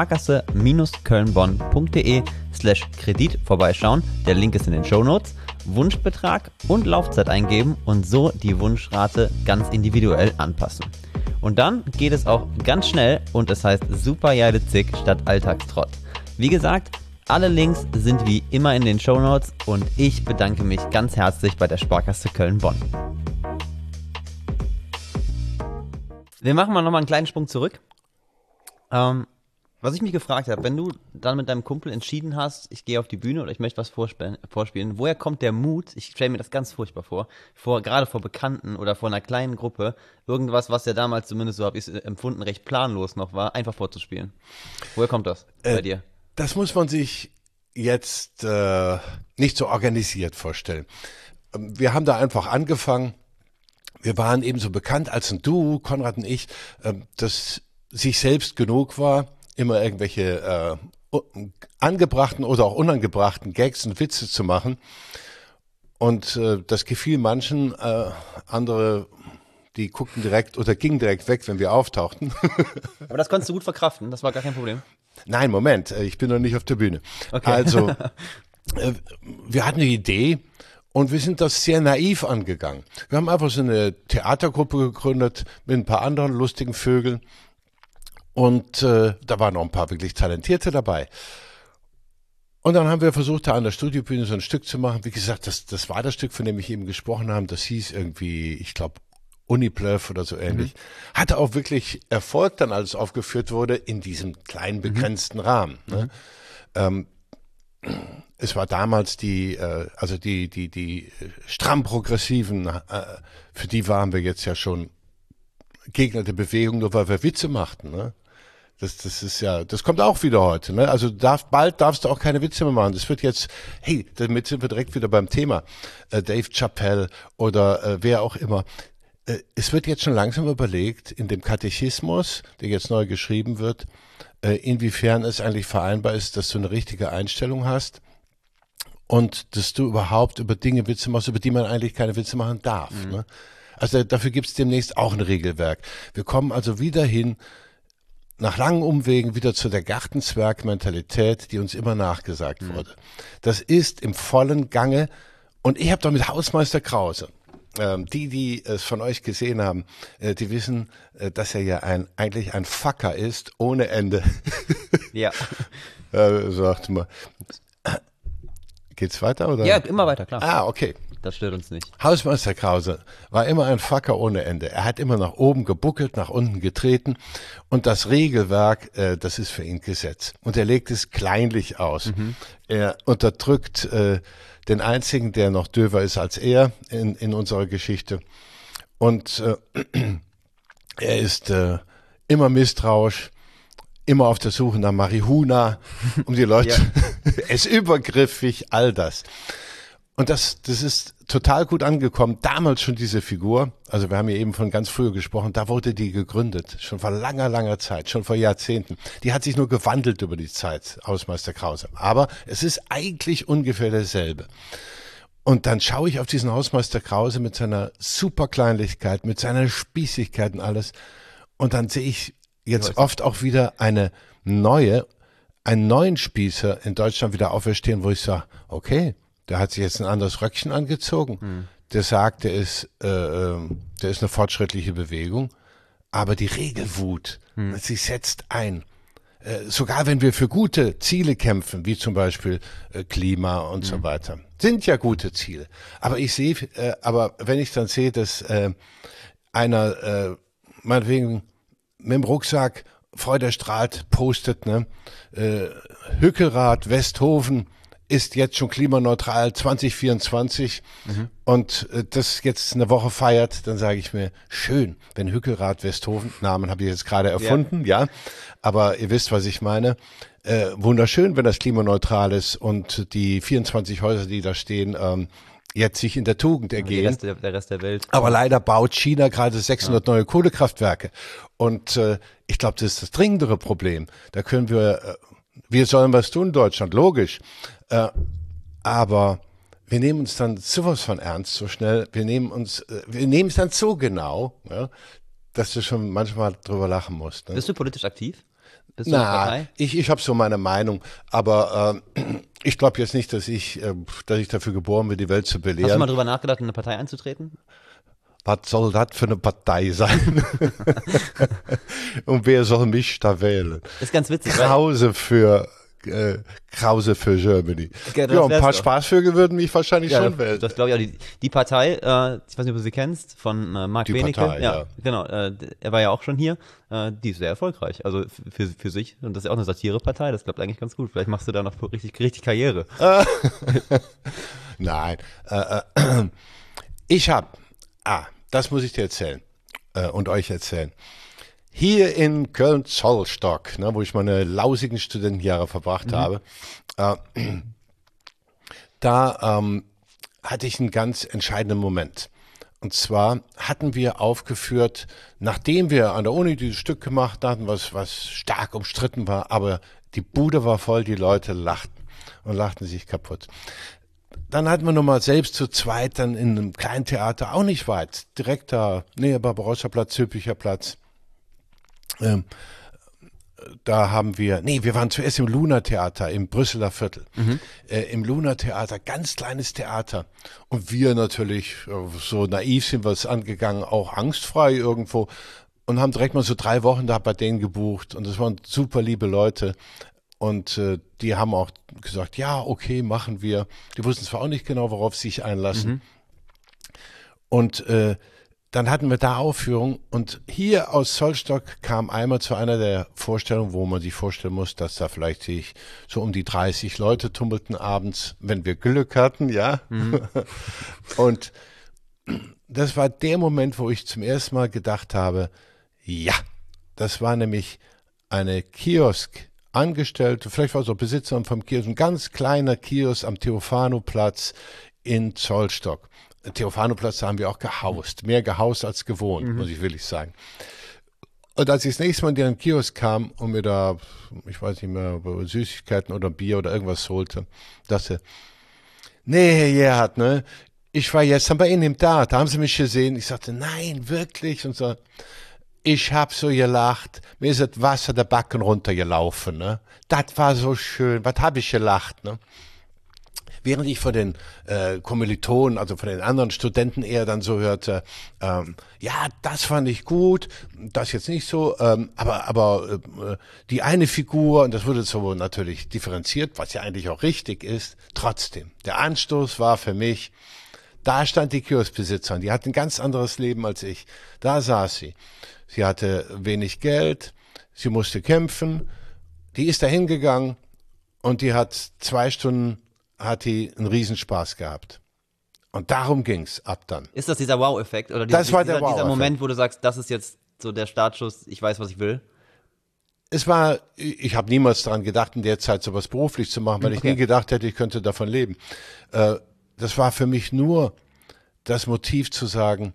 sparkasse-kölnbonn.de slash Kredit vorbeischauen, der Link ist in den Shownotes, Wunschbetrag und Laufzeit eingeben und so die Wunschrate ganz individuell anpassen. Und dann geht es auch ganz schnell und es heißt super geile Zick statt Alltagstrott. Wie gesagt, alle Links sind wie immer in den Shownotes und ich bedanke mich ganz herzlich bei der Sparkasse Köln-Bonn. Wir machen mal nochmal einen kleinen Sprung zurück. Ähm, was ich mich gefragt habe, wenn du dann mit deinem Kumpel entschieden hast, ich gehe auf die Bühne oder ich möchte was vorspielen, vorspielen, woher kommt der Mut, ich stelle mir das ganz furchtbar vor, vor, gerade vor Bekannten oder vor einer kleinen Gruppe, irgendwas, was ja damals zumindest, so habe ich es empfunden, recht planlos noch war, einfach vorzuspielen. Woher kommt das äh, bei dir? Das muss man sich jetzt äh, nicht so organisiert vorstellen. Wir haben da einfach angefangen. Wir waren ebenso bekannt als ein Duo, Konrad und ich. Äh, das sich selbst genug war, immer irgendwelche äh, angebrachten oder auch unangebrachten Gags und Witze zu machen. Und äh, das gefiel manchen, äh, andere, die guckten direkt oder gingen direkt weg, wenn wir auftauchten. Aber das konntest du gut verkraften, das war gar kein Problem. Nein, Moment, ich bin noch nicht auf der Bühne. Okay. Also, äh, wir hatten eine Idee und wir sind das sehr naiv angegangen. Wir haben einfach so eine Theatergruppe gegründet mit ein paar anderen lustigen Vögeln und äh, da waren noch ein paar wirklich Talentierte dabei. Und dann haben wir versucht, da an der Studiobühne so ein Stück zu machen. Wie gesagt, das, das war das Stück, von dem ich eben gesprochen habe. Das hieß irgendwie, ich glaube, Uniplöff oder so ähnlich. Mhm. Hatte auch wirklich Erfolg dann, als es aufgeführt wurde, in diesem kleinen, begrenzten mhm. Rahmen. Ne? Mhm. Ähm, es war damals die, äh, also die, die, die stramm Progressiven, äh, für die waren wir jetzt ja schon Gegner der Bewegung, nur weil wir Witze machten, ne? Das, das ist ja, das kommt auch wieder heute, ne? Also darf, bald darfst du auch keine Witze mehr machen. Das wird jetzt, hey, damit sind wir direkt wieder beim Thema. Äh, Dave Chappelle oder äh, wer auch immer. Äh, es wird jetzt schon langsam überlegt, in dem Katechismus, der jetzt neu geschrieben wird, äh, inwiefern es eigentlich vereinbar ist, dass du eine richtige Einstellung hast und dass du überhaupt über Dinge Witze machst, über die man eigentlich keine Witze machen darf. Mhm. Ne? Also dafür gibt es demnächst auch ein Regelwerk. Wir kommen also wieder hin, nach langen Umwegen wieder zu der Gartenzwerg-Mentalität, die uns immer nachgesagt mhm. wurde. Das ist im vollen Gange und ich habe doch mit Hausmeister Krause, ähm, die, die es von euch gesehen haben, äh, die wissen, äh, dass er ja ein eigentlich ein Fucker ist, ohne Ende. Ja. äh, sagt mal. Geht's weiter, oder? Ja, immer weiter, klar. Ah, okay. Das stört uns nicht. Hausmeister Krause war immer ein Fucker ohne Ende. Er hat immer nach oben gebuckelt, nach unten getreten und das Regelwerk, äh, das ist für ihn Gesetz. Und er legt es kleinlich aus. Mhm. Er unterdrückt äh, den einzigen, der noch döver ist als er in, in unserer Geschichte. Und äh, er ist äh, immer misstrauisch, immer auf der Suche nach Marihuna, um die Leute, ja. Er ist übergriffig, all das. Und das, das ist total gut angekommen. Damals schon diese Figur, also wir haben ja eben von ganz früher gesprochen, da wurde die gegründet, schon vor langer, langer Zeit, schon vor Jahrzehnten. Die hat sich nur gewandelt über die Zeit, Hausmeister Krause. Aber es ist eigentlich ungefähr dasselbe. Und dann schaue ich auf diesen Hausmeister Krause mit seiner Superkleinlichkeit, mit seiner Spießigkeit und alles. Und dann sehe ich jetzt oft auch wieder eine neue, einen neuen Spießer in Deutschland wieder auferstehen, wo ich sage, okay, der hat sich jetzt ein anderes Röckchen angezogen. Hm. Der sagt, der ist, äh, der ist eine fortschrittliche Bewegung. Aber die Regelwut, hm. sie setzt ein. Äh, sogar wenn wir für gute Ziele kämpfen, wie zum Beispiel äh, Klima und hm. so weiter, sind ja gute Ziele. Aber ich sehe, äh, aber wenn ich dann sehe, dass äh, einer, äh, meinetwegen mit dem Rucksack freudestrahlt postet, ne, äh, Hückelrad, Westhofen, ist jetzt schon klimaneutral zwanzig vierundzwanzig mhm. und äh, das jetzt eine Woche feiert, dann sage ich mir, schön, wenn Hückelrad Westhofen, Namen habe ich jetzt gerade erfunden, ja. ja, aber ihr wisst, was ich meine, äh, wunderschön, wenn das klimaneutral ist und die vierundzwanzig Häuser, die da stehen, ähm, jetzt sich in der Tugend ergehen. Der Rest der, der Rest der Welt. Aber leider baut China gerade sechshundert ja. neue Kohlekraftwerke und äh, ich glaube, das ist das dringendere Problem. Da können wir, äh, wir sollen was tun, Deutschland, logisch. Äh, aber wir nehmen uns dann sowas von ernst so schnell, wir nehmen uns, äh, wir nehmen es dann so genau, ja, dass du schon manchmal drüber lachen musst. Ne? Bist du politisch aktiv? Bist du Na, ich, ich habe so meine Meinung, aber äh, ich glaube jetzt nicht, dass ich, äh, dass ich dafür geboren bin, die Welt zu belehren. Hast du mal drüber nachgedacht, in eine Partei einzutreten? Was soll das für eine Partei sein? Und wer soll mich da wählen? Ist ganz witzig. Krause für Äh, Krause für Germany. Ja, ja, ein paar Spaßvögel würden mich wahrscheinlich ja, schon das, wählen. Das glaube ich auch. Die, die Partei, äh, ich weiß nicht, ob du sie kennst, von äh, Marc Benecke. Partei, ja, ja. Genau, äh, er war ja auch schon hier. Äh, die ist sehr erfolgreich, also für, für sich. Und das ist ja auch eine Satirepartei, das klappt eigentlich ganz gut. Vielleicht machst du da noch richtig, richtig Karriere. Nein. Äh, äh, ich habe, ah, das muss ich dir erzählen äh, und euch erzählen. Hier in Köln-Zollstock, ne, wo ich meine lausigen Studentenjahre verbracht mhm. habe, äh, da ähm, hatte ich einen ganz entscheidenden Moment. Und zwar hatten wir aufgeführt, nachdem wir an der Uni dieses Stück gemacht hatten, was, was stark umstritten war, aber die Bude war voll, die Leute lachten und lachten sich kaputt. Dann hatten wir nochmal selbst zu zweit dann in einem kleinen Theater, auch nicht weit, direkt da, näher Barbarossa Platz, Zülpicher Platz. Ähm, da haben wir, nee, wir waren zuerst im Luna Theater im Brüsseler Viertel. Mhm. Äh, Im Luna Theater, ganz kleines Theater. Und wir natürlich, so naiv sind wir es angegangen, auch angstfrei irgendwo. Und haben direkt mal so drei Wochen da bei denen gebucht. Und das waren super liebe Leute. Und äh, die haben auch gesagt, ja, okay, machen wir. Die wussten zwar auch nicht genau, worauf sie sich einlassen. Mhm. Und äh, dann hatten wir da Aufführung. Und hier aus Zollstock kam einmal zu einer der Vorstellungen, wo man sich vorstellen muss, dass da vielleicht sich so um die dreißig Leute tummelten abends, wenn wir Glück hatten, ja. Mhm. Und das war der Moment, wo ich zum ersten Mal gedacht habe, ja, das war nämlich eine Kiosk- Angestellte, vielleicht war es auch Besitzer vom Kiosk, ein ganz kleiner Kiosk am Theophanoplatz in Zollstock. Theophanoplatz, da haben wir auch gehaust, mehr gehaust als gewohnt, mhm. muss ich wirklich sagen. Und als ich das nächste Mal in den Kiosk kam und mir da, ich weiß nicht mehr, Süßigkeiten oder Bier oder irgendwas holte, dachte, nee, Gerhard, ne, ich war jetzt bei Ihnen im Theater, da haben Sie mich gesehen. Ich sagte, nein, wirklich? Und so, ich hab so gelacht, mir ist das Wasser der Backen runtergelaufen, ne? Das war so schön, was hab ich gelacht, ne? Während ich von den äh, Kommilitonen, also von den anderen Studenten eher dann so hörte, ähm, ja, das fand ich gut, das jetzt nicht so, ähm, aber aber äh, die eine Figur, und das wurde so natürlich differenziert, was ja eigentlich auch richtig ist, trotzdem, der Anstoß war für mich, da stand die Kioskbesitzerin, die hat ein ganz anderes Leben als ich, da saß sie. Sie hatte wenig Geld, sie musste kämpfen, die ist da hingegangen und die hat zwei Stunden, hat die einen Riesenspaß gehabt. Und darum ging's ab dann. Ist das dieser Wow-Effekt? Oder dieser, das war dieser, der dieser Moment, wo du sagst, das ist jetzt so der Startschuss, ich weiß, was ich will? Es war, ich habe niemals daran gedacht, in der Zeit sowas beruflich zu machen, weil okay. ich nie gedacht hätte, ich könnte davon leben. Äh, das war für mich nur das Motiv zu sagen,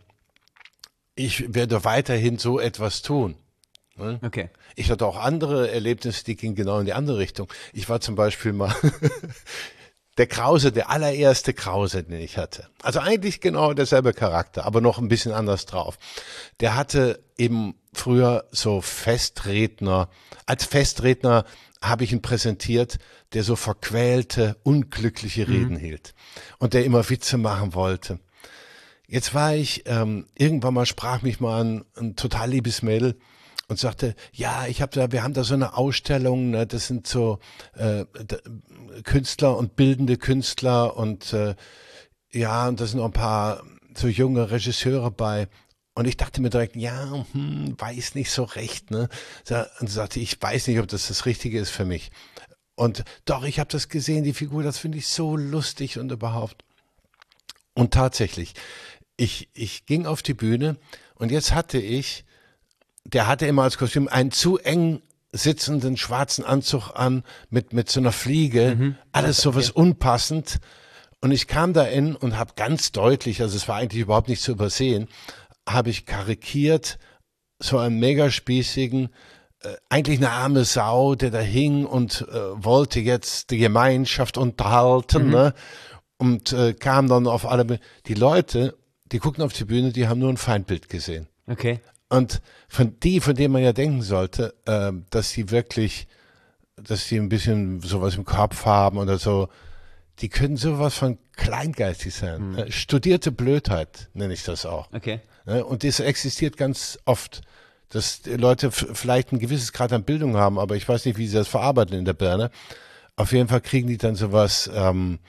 ich werde weiterhin so etwas tun. Okay. Ich hatte auch andere Erlebnisse, die gingen genau in die andere Richtung. Ich war zum Beispiel mal der Krause, der allererste Krause, den ich hatte. Also eigentlich genau derselbe Charakter, aber noch ein bisschen anders drauf. Der hatte eben früher so Festredner. Als Festredner habe ich ihn präsentiert, der so verquälte, unglückliche Reden mhm. hielt und der immer Witze machen wollte. Jetzt war ich, ähm, irgendwann mal sprach mich mal ein, ein total liebes Mädel und sagte, ja, ich habe da, wir haben da so eine Ausstellung, ne, das sind so äh, Künstler und bildende Künstler und äh, ja, und da sind noch ein paar so junge Regisseure bei. Und ich dachte mir direkt, ja, hm, weiß nicht so recht, ne? Und sagte, ich weiß nicht, ob das das Richtige ist für mich. Und doch, ich habe das gesehen, die Figur, das finde ich so lustig und überhaupt. Und tatsächlich, ich, ich ging auf die Bühne und jetzt hatte ich, der hatte immer als Kostüm einen zu eng sitzenden schwarzen Anzug an mit, mit so einer Fliege, mhm. alles sowas okay. unpassend. Und ich kam da in und habe ganz deutlich, also es war eigentlich überhaupt nicht zu übersehen, habe ich karikiert so einen megaspießigen, äh, eigentlich eine arme Sau, der da hing und äh, wollte jetzt die Gemeinschaft unterhalten, mhm. ne? Und äh, kam dann auf alle, die Leute, die guckten auf die Bühne, die haben nur ein Feindbild gesehen. Okay. Und von die, von denen man ja denken sollte, äh, dass sie wirklich, dass sie ein bisschen sowas im Kopf haben oder so, die können sowas von kleingeistig sein. Mhm. Äh, studierte Blödheit nenne ich das auch. Okay. Äh, und das existiert ganz oft, dass die Leute f- vielleicht ein gewisses Grad an Bildung haben, aber ich weiß nicht, wie sie das verarbeiten in der Birne. Auf jeden Fall kriegen die dann sowas ähm,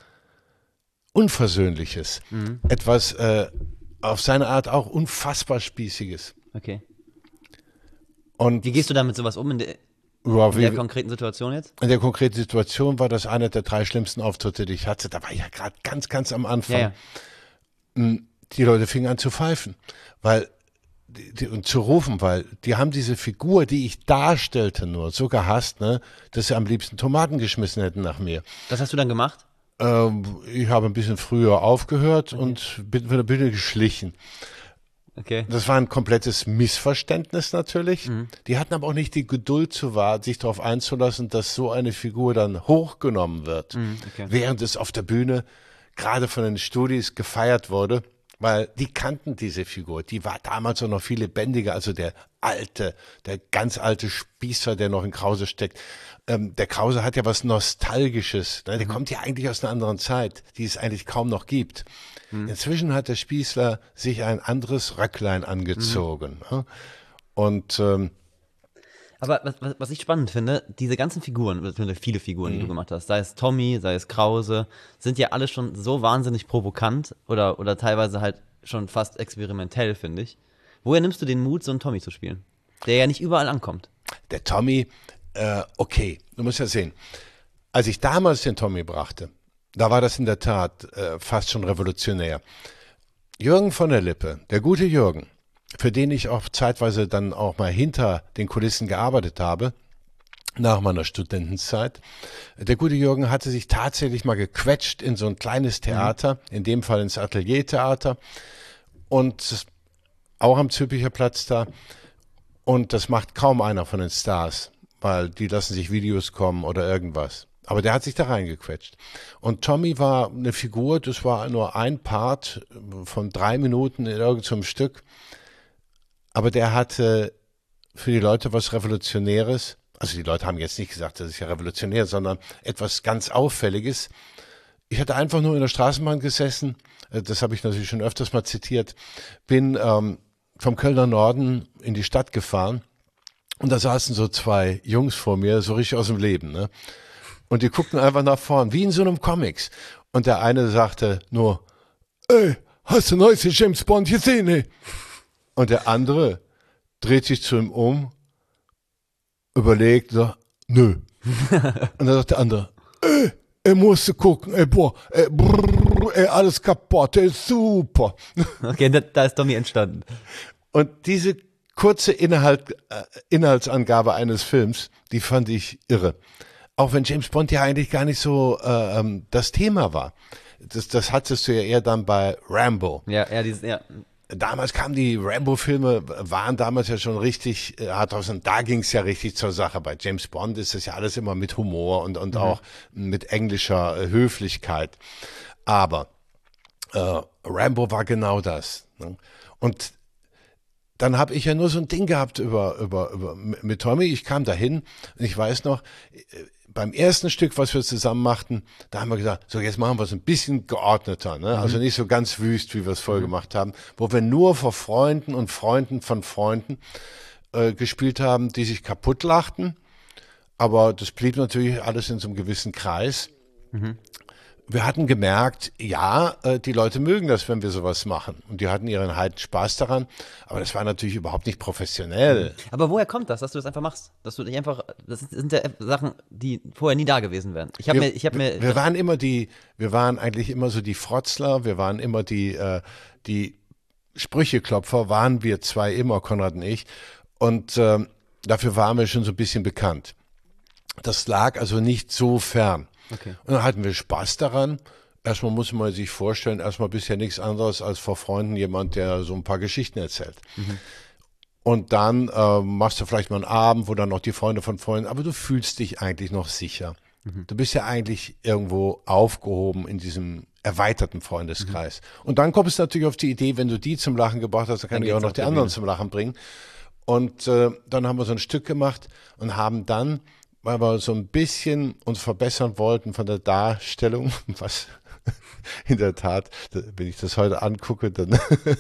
Unversöhnliches. Mhm. Etwas äh, auf seine Art auch unfassbar Spießiges. Okay. Und wie gehst du damit sowas um in, de, ja, in wie, der konkreten Situation jetzt? In der konkreten Situation war das einer der drei schlimmsten Auftritte, die ich hatte. Da war ich ja gerade ganz, ganz am Anfang. Ja, ja. Die Leute fingen an zu pfeifen, weil die, die, und zu rufen, weil die haben diese Figur, die ich darstellte, nur so gehasst, ne, dass sie am liebsten Tomaten geschmissen hätten nach mir. Was hast du dann gemacht? Ähm, ich habe ein bisschen früher aufgehört Okay. und bin von der Bühne geschlichen. Okay. Das war ein komplettes Missverständnis natürlich. Mhm. Die hatten aber auch nicht die Geduld zu warten, sich darauf einzulassen, dass so eine Figur dann hochgenommen wird, Mhm. Okay. während es auf der Bühne gerade von den Studis gefeiert wurde, weil die kannten diese Figur. Die war damals auch noch viel lebendiger, also der alte, der ganz alte Spießer, der noch in Krause steckt. Ähm, der Krause hat ja was Nostalgisches. Ne? Der kommt ja eigentlich aus einer anderen Zeit, die es eigentlich kaum noch gibt. Inzwischen hat der Spießler sich ein anderes Röcklein angezogen. Ne? Und ähm, Aber was, was, was ich spannend finde, diese ganzen Figuren, beziehungsweise viele Figuren, die du gemacht hast, sei es Tommy, sei es Krause, sind ja alle schon so wahnsinnig provokant oder, oder teilweise halt schon fast experimentell, finde ich. Woher nimmst du den Mut, so einen Tommy zu spielen? Der ja nicht überall ankommt. der Tommy, äh, okay, du musst ja sehen, als ich damals den Tommy brachte, da war das in der Tat äh, fast schon revolutionär. Jürgen von der Lippe, der gute Jürgen, für den ich auch zeitweise dann auch mal hinter den Kulissen gearbeitet habe, nach meiner Studentenzeit. Der gute Jürgen hatte sich tatsächlich mal gequetscht in so ein kleines Theater, in dem Fall ins Ateliertheater und auch am Zülpicher Platz da. Und das macht kaum einer von den Stars, weil die lassen sich Videos kommen oder irgendwas. Aber der hat sich da reingequetscht. Und Tommy war eine Figur, das war nur ein Part von drei Minuten in irgendeinem Stück. Aber der hatte für die Leute was Revolutionäres. Also die Leute haben jetzt nicht gesagt, das ist ja revolutionär, sondern etwas ganz Auffälliges. Ich hatte einfach nur in der Straßenbahn gesessen, das habe ich natürlich schon öfters mal zitiert, bin ähm, vom Kölner Norden in die Stadt gefahren und da saßen so zwei Jungs vor mir, so richtig aus dem Leben, ne? Und die guckten einfach nach vorn, wie in so einem Comics. Und der eine sagte nur, ey, hast du neueste James Bond gesehen, ey? Und der andere dreht sich zu ihm um, überlegt, sagt, nö. Und dann sagt der andere, ey, er musste gucken, ey, boah, ey, brrr, ey, alles kaputt, ey, super. Okay, da, da ist Tommy entstanden. Und diese kurze Inhalt, äh, Inhaltsangabe eines Films, die fand ich irre. Auch wenn James Bond ja eigentlich gar nicht so äh, ähm, das Thema war. Das, das hattest du ja eher dann bei Rambo. Ja, ja, dieses, ja. Damals kamen die Rambo-Filme, waren damals ja schon richtig äh, hart aus und da ging es ja richtig zur Sache. Bei James Bond ist das ja alles immer mit Humor und, und mhm. auch mit englischer äh, Höflichkeit. Aber äh, Rambo war genau das. Ne? Und dann habe ich ja nur so ein Ding gehabt über, über, über mit Tommy. Ich kam dahin und ich weiß noch, beim ersten Stück, was wir zusammen machten, da haben wir gesagt, so jetzt machen wir es ein bisschen geordneter, ne? Also nicht so ganz wüst, wie wir es vorher mhm. gemacht haben, wo wir nur vor Freunden und Freunden von Freunden äh, gespielt haben, die sich kaputt lachten. Aber das blieb natürlich alles in so einem gewissen Kreis. Mhm. Wir hatten gemerkt, ja, die Leute mögen das, wenn wir sowas machen. Und die hatten ihren heiden Spaß daran. Aber das war natürlich überhaupt nicht professionell. Aber woher kommt das, dass du das einfach machst? Dass du dich einfach, das sind ja Sachen, die vorher nie da gewesen wären. Ich habe mir, ich habe mir. Wir waren immer die, wir waren eigentlich immer so die Frotzler, wir waren immer die, äh, die Sprücheklopfer, waren wir zwei immer, Konrad und ich. Und äh, dafür waren wir schon so ein bisschen bekannt. Das lag also nicht so fern. Okay. Und dann hatten wir Spaß daran. Erstmal muss man sich vorstellen, erstmal bist ja nichts anderes als vor Freunden jemand, der so ein paar Geschichten erzählt. Mhm. Und dann äh, machst du vielleicht mal einen Abend, wo dann noch die Freunde von Freunden, aber du fühlst dich eigentlich noch sicher. Mhm. Du bist ja eigentlich irgendwo aufgehoben in diesem erweiterten Freundeskreis. Mhm. Und dann kommst du natürlich auf die Idee, wenn du die zum Lachen gebracht hast, dann kann dann ich auch noch die anderen zum Lachen bringen. Und äh, dann haben wir so ein Stück gemacht und haben dann, weil wir so ein bisschen uns verbessern wollten von der Darstellung, was in der Tat, wenn ich das heute angucke, dann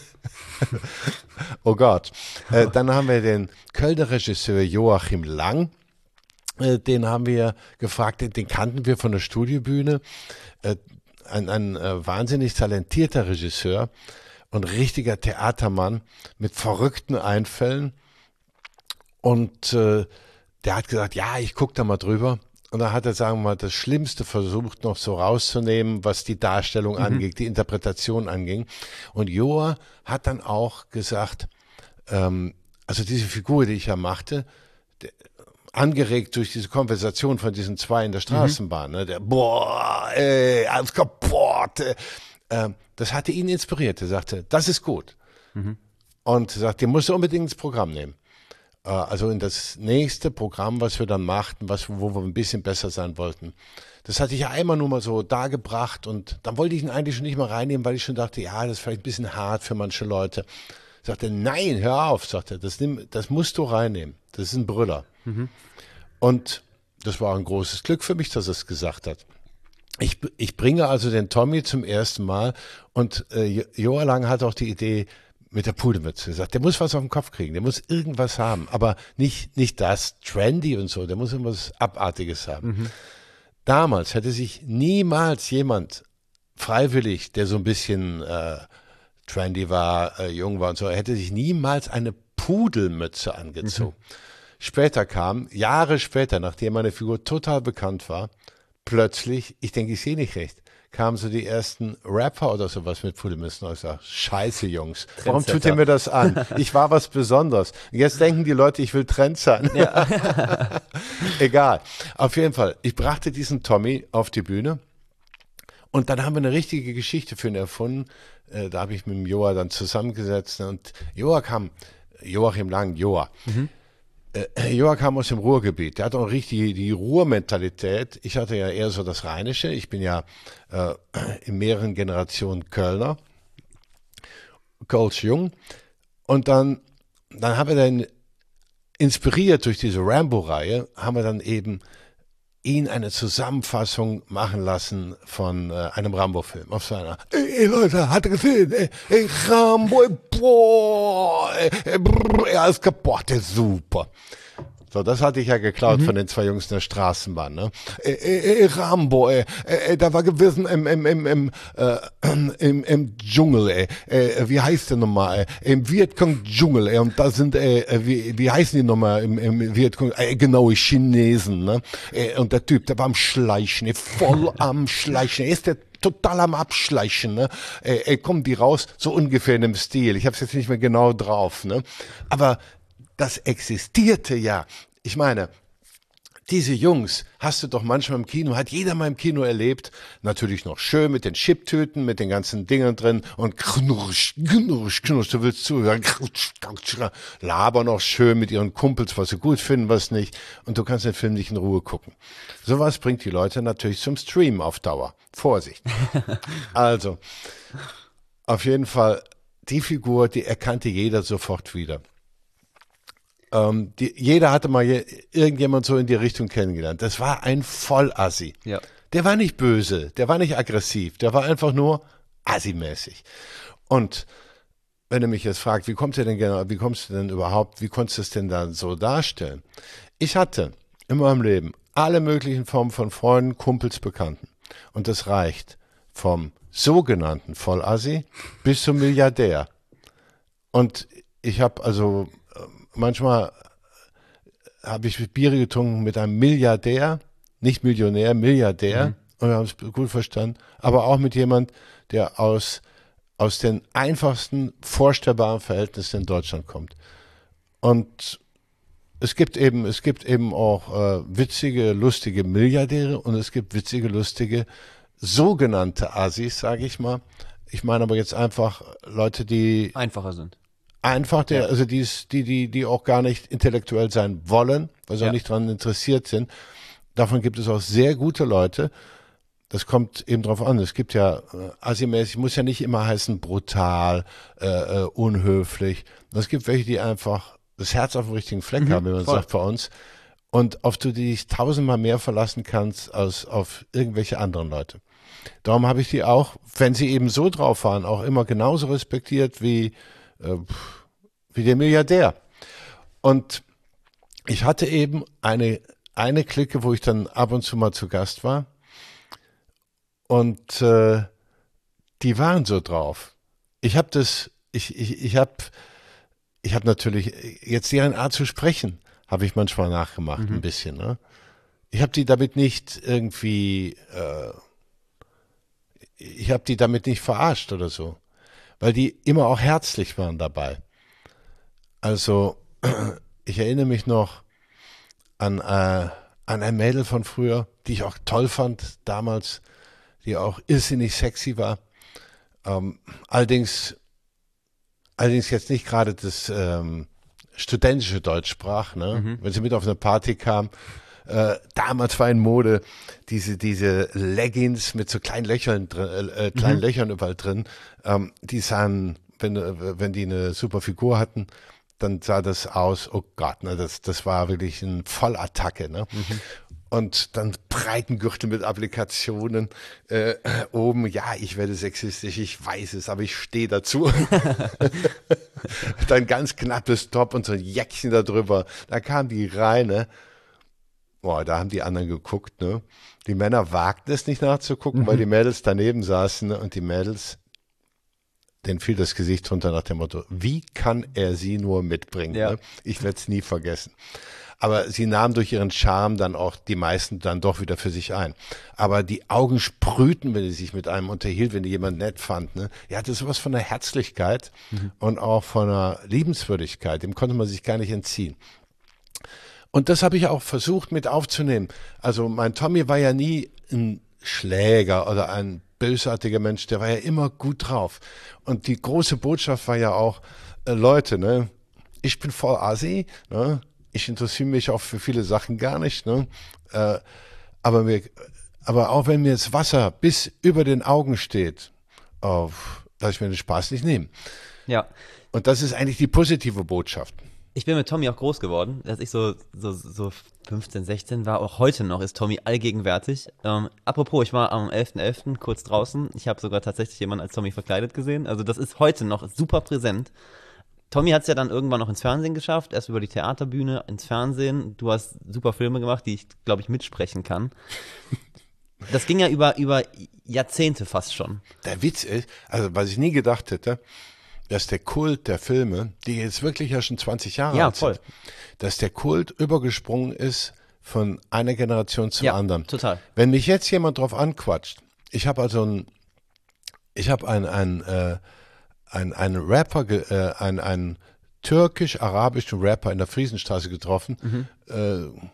oh Gott. Äh, dann haben wir den Kölner Regisseur Joachim Lang, äh, den haben wir gefragt, den, den kannten wir von der Studiobühne, äh, ein, ein äh, wahnsinnig talentierter Regisseur und richtiger Theatermann mit verrückten Einfällen und äh, der hat gesagt, ja, ich gucke da mal drüber. Und dann hat er, sagen wir mal, das Schlimmste versucht noch so rauszunehmen, was die Darstellung mhm. angeht, die Interpretation anging. Und Joa hat dann auch gesagt, ähm, also diese Figur, die ich ja machte, der, angeregt durch diese Konversation von diesen zwei in der Straßenbahn, mhm. ne, der, boah, ey, alles kaputt. Äh, das hatte ihn inspiriert. Er sagte, das ist gut. Mhm. Und er sagt, den musst du unbedingt ins Programm nehmen. Äh, also in das nächste Programm, was wir dann machten, was, wo wir ein bisschen besser sein wollten. Das hatte ich ja einmal nur mal so dargebracht und dann wollte ich ihn eigentlich schon nicht mehr reinnehmen, weil ich schon dachte, ja, das ist vielleicht ein bisschen hart für manche Leute. Sagte, nein, hör auf, sagte er, das, nimm, das musst du reinnehmen. Das ist ein Brüller. Mhm. Und das war ein großes Glück für mich, dass er es gesagt hat. Ich, ich bringe also den Tommy zum ersten Mal und äh, Joa Lang hat auch die Idee mit der Pudelmütze gesagt, der muss was auf den Kopf kriegen, der muss irgendwas haben, aber nicht, nicht das trendy und so, der muss irgendwas Abartiges haben. Mhm. Damals hätte sich niemals jemand freiwillig, der so ein bisschen äh, trendy war, äh, jung war und so, hätte sich niemals eine Pudelmütze angezogen. Mhm. Später kam, Jahre später, nachdem meine Figur total bekannt war, plötzlich, ich denke, ich sehe nicht recht, kamen so die ersten Rapper oder sowas mit Pudelmützen. Und ich sage, scheiße Jungs, warum tut ihr mir das an? Ich war was Besonderes. Jetzt denken die Leute, ich will Trend sein. Ja. Egal. Auf jeden Fall, ich brachte diesen Tommy auf die Bühne und dann haben wir eine richtige Geschichte für ihn erfunden. Äh, da habe ich mit dem Joa dann zusammengesetzt und Joa kam, Joachim Lang, Joa. Mhm. Äh, Joa kam aus dem Ruhrgebiet, der hat auch richtig die, die Ruhrmentalität. Ich hatte ja eher so das Rheinische, ich bin ja äh, in mehreren Generationen Kölner, Kölsch jung. Und dann, dann haben wir dann, inspiriert durch diese Rambo-Reihe, haben wir dann eben ihn eine Zusammenfassung machen lassen von äh, einem Rambo-Film auf seiner, ey, ey Leute, hat er gesehen, ey, ey Rambo, ey, boah, ey, ey, brr, er ist kaputt, der ist super. So, das hatte ich ja geklaut mhm. von den zwei Jungs in der Straßenbahn, ne? Ey, ey, ey Rambo, ey, ey, da war gewesen im, im, im, im, äh, im, im Dschungel, ey, ey, wie heißt der nochmal, ey, im Vietcong-Dschungel, ey, und da sind, ey, wie, wie heißen die nochmal im, im Vietcong, ey, genau, Chinesen, ne? Ey, und der Typ, der war am Schleichen, ey, voll am Schleichen, er ist der total am Abschleichen, ne? Ey, ey, kommen die raus, so ungefähr in dem Stil, ich hab's jetzt nicht mehr genau drauf, ne? Aber das existierte ja. Ich meine, diese Jungs hast du doch manchmal im Kino, hat jeder mal im Kino erlebt. Natürlich noch schön mit den Chiptüten, mit den ganzen Dingern drin und knursch, knursch, knursch, du willst zuhören, laber noch schön mit ihren Kumpels, was sie gut finden, was nicht. Und du kannst den Film nicht in Ruhe gucken. Sowas bringt die Leute natürlich zum Stream auf Dauer. Vorsicht. Also, auf jeden Fall, die Figur, die erkannte jeder sofort wieder. Ähm, die, jeder hatte mal je, irgendjemand so in die Richtung kennengelernt. Das war ein Vollassi. Ja. Der war nicht böse, der war nicht aggressiv, der war einfach nur assi-mäßig. Und wenn du mich jetzt fragst, wie kommst du denn genau, wie kommst du denn überhaupt, wie konntest du es denn dann so darstellen? Ich hatte in meinem Leben alle möglichen Formen von Freunden, Kumpels, Bekannten. Und das reicht vom sogenannten Vollassi bis zum Milliardär. Und ich habe also manchmal habe ich Biere getrunken mit einem Milliardär, nicht Millionär, Milliardär, mhm. und wir haben es gut verstanden, aber auch mit jemand, der aus, aus den einfachsten vorstellbaren Verhältnissen in Deutschland kommt. Und es gibt eben, es gibt eben auch äh, witzige, lustige Milliardäre und es gibt witzige, lustige sogenannte Assis, sage ich mal. Ich meine aber jetzt einfach Leute, die einfacher sind. Einfach, der, ja. also die, die, die, die auch gar nicht intellektuell sein wollen, weil sie ja. auch nicht daran interessiert sind. Davon gibt es auch sehr gute Leute. Das kommt eben drauf an. Es gibt ja, äh, assi-mäßig, muss ja nicht immer heißen brutal, äh, äh, unhöflich. Es gibt welche, die einfach das Herz auf dem richtigen Fleck mhm, haben, wie man voll. sagt bei uns. Und auf die du dich tausendmal mehr verlassen kannst als auf irgendwelche anderen Leute. Darum habe ich die auch, wenn sie eben so drauf waren, auch immer genauso respektiert wie wie der Milliardär. Und ich hatte eben eine, eine Clique, wo ich dann ab und zu mal zu Gast war. Und äh, die waren so drauf. Ich habe das, ich, ich, ich habe ich hab natürlich, jetzt deren Art zu sprechen, habe ich manchmal nachgemacht, mhm. ein bisschen. Ne? Ich habe die damit nicht irgendwie, äh, ich habe die damit nicht verarscht oder so. Weil die immer auch herzlich waren dabei. Also, ich erinnere mich noch an, äh, an ein Mädel von früher, die ich auch toll fand damals, die auch irrsinnig sexy war. Ähm, allerdings, allerdings jetzt nicht gerade das ähm, studentische Deutsch sprach, ne? Mhm. Wenn sie mit auf eine Party kam. Äh, damals war in Mode diese diese Leggings mit so kleinen Löchern drin, äh, kleinen mhm. Löchern überall drin. Ähm, die sahen, wenn wenn die eine super Figur hatten, dann sah das aus. Oh Gott, ne, das das war wirklich eine Vollattacke, ne? Mhm. Und dann Breitengürtel mit Applikationen äh, oben. Ja, ich werde sexistisch, ich weiß es, aber ich stehe dazu. Dann ganz knappes Top und so ein Jäckchen da drüber. Da kam die rein, ne? Boah, da haben die anderen geguckt, ne? Die Männer wagten es nicht nachzugucken, mhm. weil die Mädels daneben saßen, ne? Und die Mädels, denen fiel das Gesicht runter nach dem Motto, wie kann er sie nur mitbringen? Ja. Ne? Ich werde es nie vergessen. Aber sie nahmen durch ihren Charme dann auch die meisten dann doch wieder für sich ein. Aber die Augen sprühten, wenn sie sich mit einem unterhielt, wenn die jemand nett fand. Ne? Er hatte sowas von einer Herzlichkeit mhm. und auch von einer Liebenswürdigkeit. Dem konnte man sich gar nicht entziehen. Und das habe ich auch versucht mit aufzunehmen. Also mein Tommy war ja nie ein Schläger oder ein bösartiger Mensch, der war ja immer gut drauf. Und die große Botschaft war ja auch, äh, Leute, ne, ich bin voll assi, ne, ich interessiere mich auch für viele Sachen gar nicht, ne, äh, aber mir, aber auch wenn mir das Wasser bis über den Augen steht, oh, lass ich mir den Spaß nicht nehmen. Ja. Und das ist eigentlich die positive Botschaft. Ich bin mit Tommy auch groß geworden, als ich so, so, so fünfzehn, sechzehn war. Auch heute noch ist Tommy allgegenwärtig. Ähm, apropos, ich war am elften elften kurz draußen. Ich habe sogar tatsächlich jemanden als Tommy verkleidet gesehen. Also das ist heute noch super präsent. Tommy hat es ja dann irgendwann noch ins Fernsehen geschafft, erst über die Theaterbühne ins Fernsehen. Du hast super Filme gemacht, die ich, glaube ich, mitsprechen kann. Das ging ja über, über Jahrzehnte fast schon. Der Witz ist, also was ich nie gedacht hätte, dass der Kult der Filme, die jetzt wirklich ja schon zwanzig Jahre ja, alt sind, voll. dass der Kult übergesprungen ist von einer Generation zur ja, anderen. Total. Wenn mich jetzt jemand drauf anquatscht, ich habe also ein, ich habe ein, ein, äh, ein, ein Rapper, äh, ein, ein türkisch-arabischen Rapper in der Friesenstraße getroffen, mhm. äh,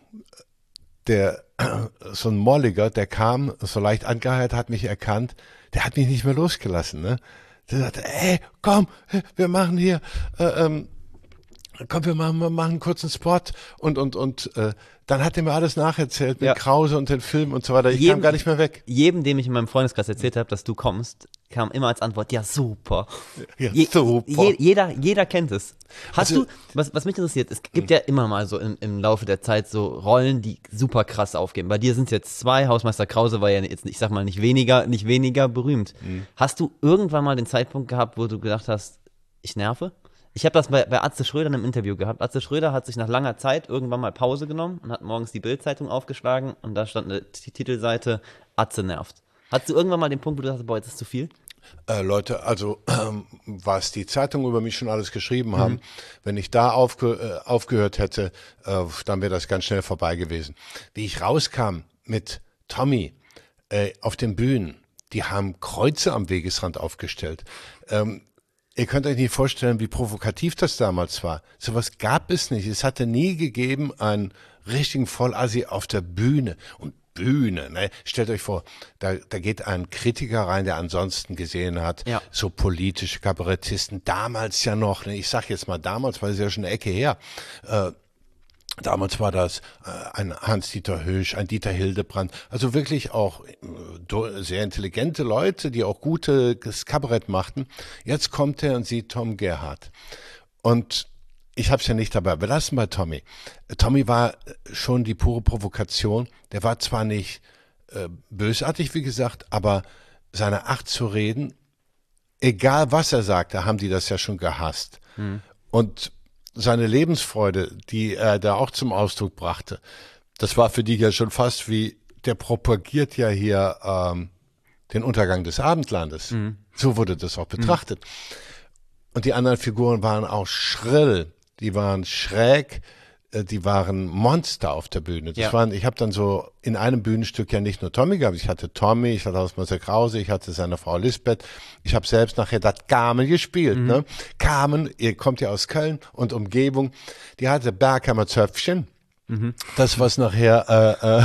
der, so ein Molliger, der kam, so leicht angeheiert, hat mich erkannt, der hat mich nicht mehr losgelassen, ne? Der sagte, ey, komm, wir machen hier, äh, ähm, komm, wir machen, wir machen einen kurzen Spot und, und, und, äh, dann hat er mir alles nacherzählt mit ja. Krause und den Film und so weiter. Ich jedem, kam gar nicht mehr weg. Jedem, dem ich in meinem Freundeskreis erzählt habe, dass du kommst, kam immer als Antwort, ja, super. Ja, Je, super. Je, jeder, jeder kennt es. Hast also, du, was, was mich interessiert, es gibt ja immer mal so im, im Laufe der Zeit so Rollen, die super krass aufgehen. Bei dir sind es jetzt zwei, Hausmeister Krause war ja jetzt, ich sag mal, nicht weniger, nicht weniger berühmt. Mhm. Hast du irgendwann mal den Zeitpunkt gehabt, wo du gedacht hast, ich nerve? Ich habe das bei, bei Atze Schröder in einem Interview gehabt. Atze Schröder hat sich nach langer Zeit irgendwann mal Pause genommen und hat morgens die Bild-Zeitung aufgeschlagen und da stand eine T- Titelseite, Atze nervt. Hattest du irgendwann mal den Punkt, wo du dachtest, boah, jetzt ist zu viel? Äh, Leute, also ähm, was die Zeitungen über mich schon alles geschrieben haben, mhm. wenn ich da aufge- äh, aufgehört hätte, äh, dann wäre das ganz schnell vorbei gewesen. Wie ich rauskam mit Tommy äh, auf den Bühnen, die haben Kreuze am Wegesrand aufgestellt. Ähm, Ihr könnt euch nicht vorstellen, wie provokativ das damals war. Sowas gab es nicht. Es hatte nie gegeben einen richtigen Vollassi auf der Bühne. Und Bühne, ne? Stellt euch vor, da, da geht ein Kritiker rein, der ansonsten gesehen hat, ja. so politische Kabarettisten, damals ja noch, ne? Ich sag jetzt mal damals, weil es ja schon eine Ecke her, äh, damals war das äh, ein Hans-Dieter Hösch, ein Dieter Hildebrand, also wirklich auch äh, sehr intelligente Leute, die auch gutes Kabarett machten. Jetzt kommt er und sieht Tom Gerhardt. Und ich habe es ja nicht dabei belassen bei Tommy. Tommy war schon die pure Provokation. Der war zwar nicht äh, bösartig, wie gesagt, aber seine Art zu reden, egal was er sagte, haben die das ja schon gehasst. Hm. Und seine Lebensfreude, die er da auch zum Ausdruck brachte, das war für die ja schon fast wie, der propagiert ja hier ähm, den Untergang des Abendlandes. Mhm. So wurde das auch betrachtet. Mhm. Und die anderen Figuren waren auch schrill, die waren schräg, die waren Monster auf der Bühne. Das ja. waren, ich habe dann so in einem Bühnenstück ja nicht nur Tommy gehabt, ich hatte Tommy, ich hatte Hausmeister Krause, ich hatte seine Frau Lisbeth, ich habe selbst nachher das Carmen gespielt. Mhm. Ne? Carmen, ihr kommt ja aus Köln und Umgebung, die hatte Bergheimer Zöpfchen Mhm. Das, was nachher,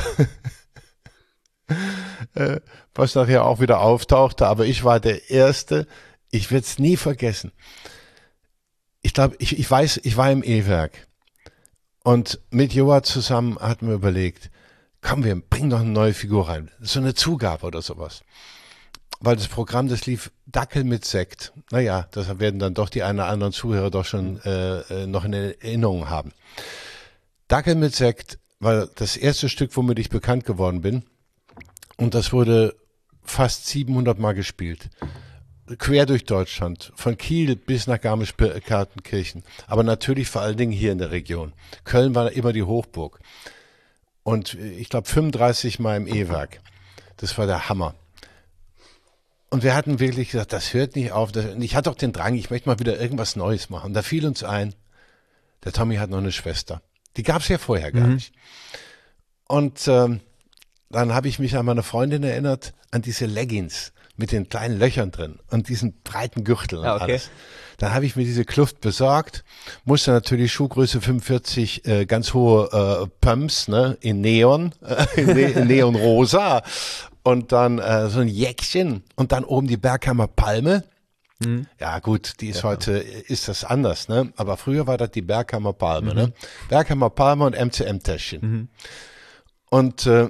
äh, äh, was nachher auch wieder auftauchte, aber ich war der Erste, ich werde es nie vergessen. Ich glaube, ich, ich weiß, ich war im E-Werk und mit Joa zusammen hatten wir überlegt, komm, wir bringen doch eine neue Figur rein, so eine Zugabe oder sowas. Weil das Programm, das lief Dackel mit Sekt. Naja, das werden dann doch die einen oder anderen Zuhörer doch schon äh, noch in Erinnerung haben. Dackel mit Sekt war das erste Stück, womit ich bekannt geworden bin. Und das wurde fast siebenhundert Mal gespielt. Quer durch Deutschland. Von Kiel bis nach Garmisch-Partenkirchen. Aber natürlich vor allen Dingen hier in der Region. Köln war immer die Hochburg. Und ich glaube fünfunddreißig Mal im E-Werk. Das war der Hammer. Und wir hatten wirklich gesagt, das hört nicht auf. Das, und ich hatte auch den Drang, ich möchte mal wieder irgendwas Neues machen. Da fiel uns ein, der Tommy hat noch eine Schwester. Die gab es ja vorher gar Mhm. nicht. Und ähm, dann habe ich mich an meine Freundin erinnert, an diese Leggings mit den kleinen Löchern drin und diesen breiten Gürtel und Ja, okay. alles. Dann habe ich mir diese Kluft besorgt, musste natürlich Schuhgröße fünfundvierzig, äh, ganz hohe äh, Pumps, ne, in Neon, äh, in, ne in Neonrosa und dann äh, so ein Jäckchen und dann oben die Berghammer Palme. Mhm. Ja gut, die ist Ja. heute, ist das anders, ne? Aber früher war das die Berghammer Palme, Mhm. ne? Berghammer Palme und M C M-Täschchen. Mhm. Und äh,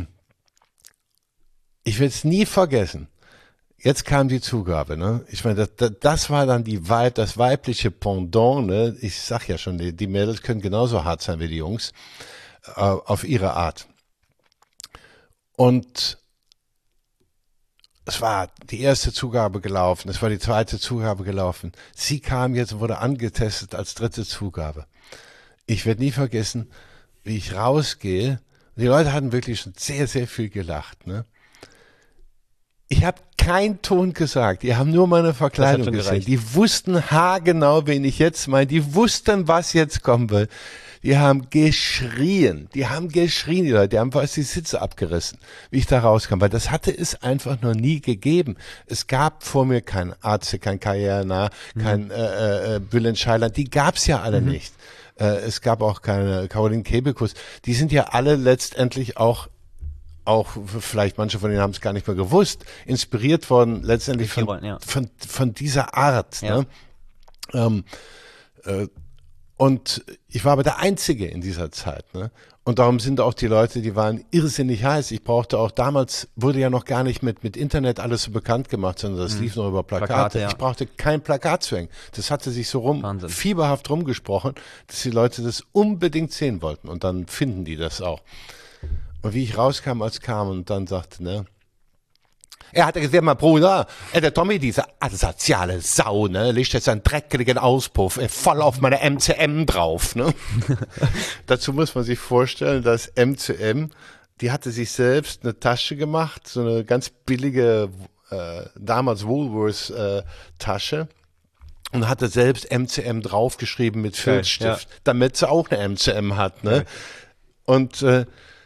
ich will es nie vergessen. Jetzt kam die Zugabe, ne? Ich meine, das, das, das war dann die Weib, das weibliche Pendant, ne? Ich sag ja schon, die, die Mädels können genauso hart sein wie die Jungs, äh, auf ihre Art. Und es war die erste Zugabe gelaufen, es war die zweite Zugabe gelaufen. Sie kam jetzt und wurde angetestet als dritte Zugabe. Ich werde nie vergessen, wie ich rausgehe. Die Leute hatten wirklich schon sehr, sehr viel gelacht, ne? Ich habe keinen Ton gesagt. Die haben nur meine Verkleidung schon gesehen. gereicht. Die wussten haargenau, wen ich jetzt meine. Die wussten, was jetzt kommen will. Die haben geschrien. Die haben geschrien, die Leute. Die haben fast die Sitze abgerissen, wie ich da rauskam. Weil das hatte es einfach noch nie gegeben. Es gab vor mir kein Arzt, kein Karriere, kein Mhm. äh, äh, Bülent Scheiland. Die gab's ja alle Mhm. nicht. Äh, es gab auch keine Caroline Kebekus. Die sind ja alle letztendlich auch auch vielleicht manche von denen haben es gar nicht mehr gewusst, inspiriert worden letztendlich Durch die von, Rollen, ja. von, von dieser Art. Ja. Ne? Ähm, äh, und ich war aber der Einzige in dieser Zeit. Ne? Und darum sind auch die Leute, die waren irrsinnig heiß. Ich brauchte auch, damals wurde ja noch gar nicht mit, mit Internet alles so bekannt gemacht, sondern das Mhm. lief noch über Plakate. Plakate, ja. Ich brauchte kein Plakat zu hängen. Das hatte sich so rum, Wahnsinn. fieberhaft rumgesprochen, dass die Leute das unbedingt sehen wollten. Und dann finden die das auch. Und wie ich rauskam, als kam und dann sagte, ne, er hatte gesagt, mein Bruder, äh, der Tommy, diese asoziale Sau, ne, legt jetzt einen dreckigen Auspuff, äh, voll auf meine M C M drauf, ne. Dazu muss man sich vorstellen, dass M C M, die hatte sich selbst eine Tasche gemacht, so eine ganz billige, äh, damals Woolworths äh, Tasche. Und hatte selbst M C M draufgeschrieben mit Filzstift, ja. damit sie auch eine M C M hat, ne. Geil. Und äh,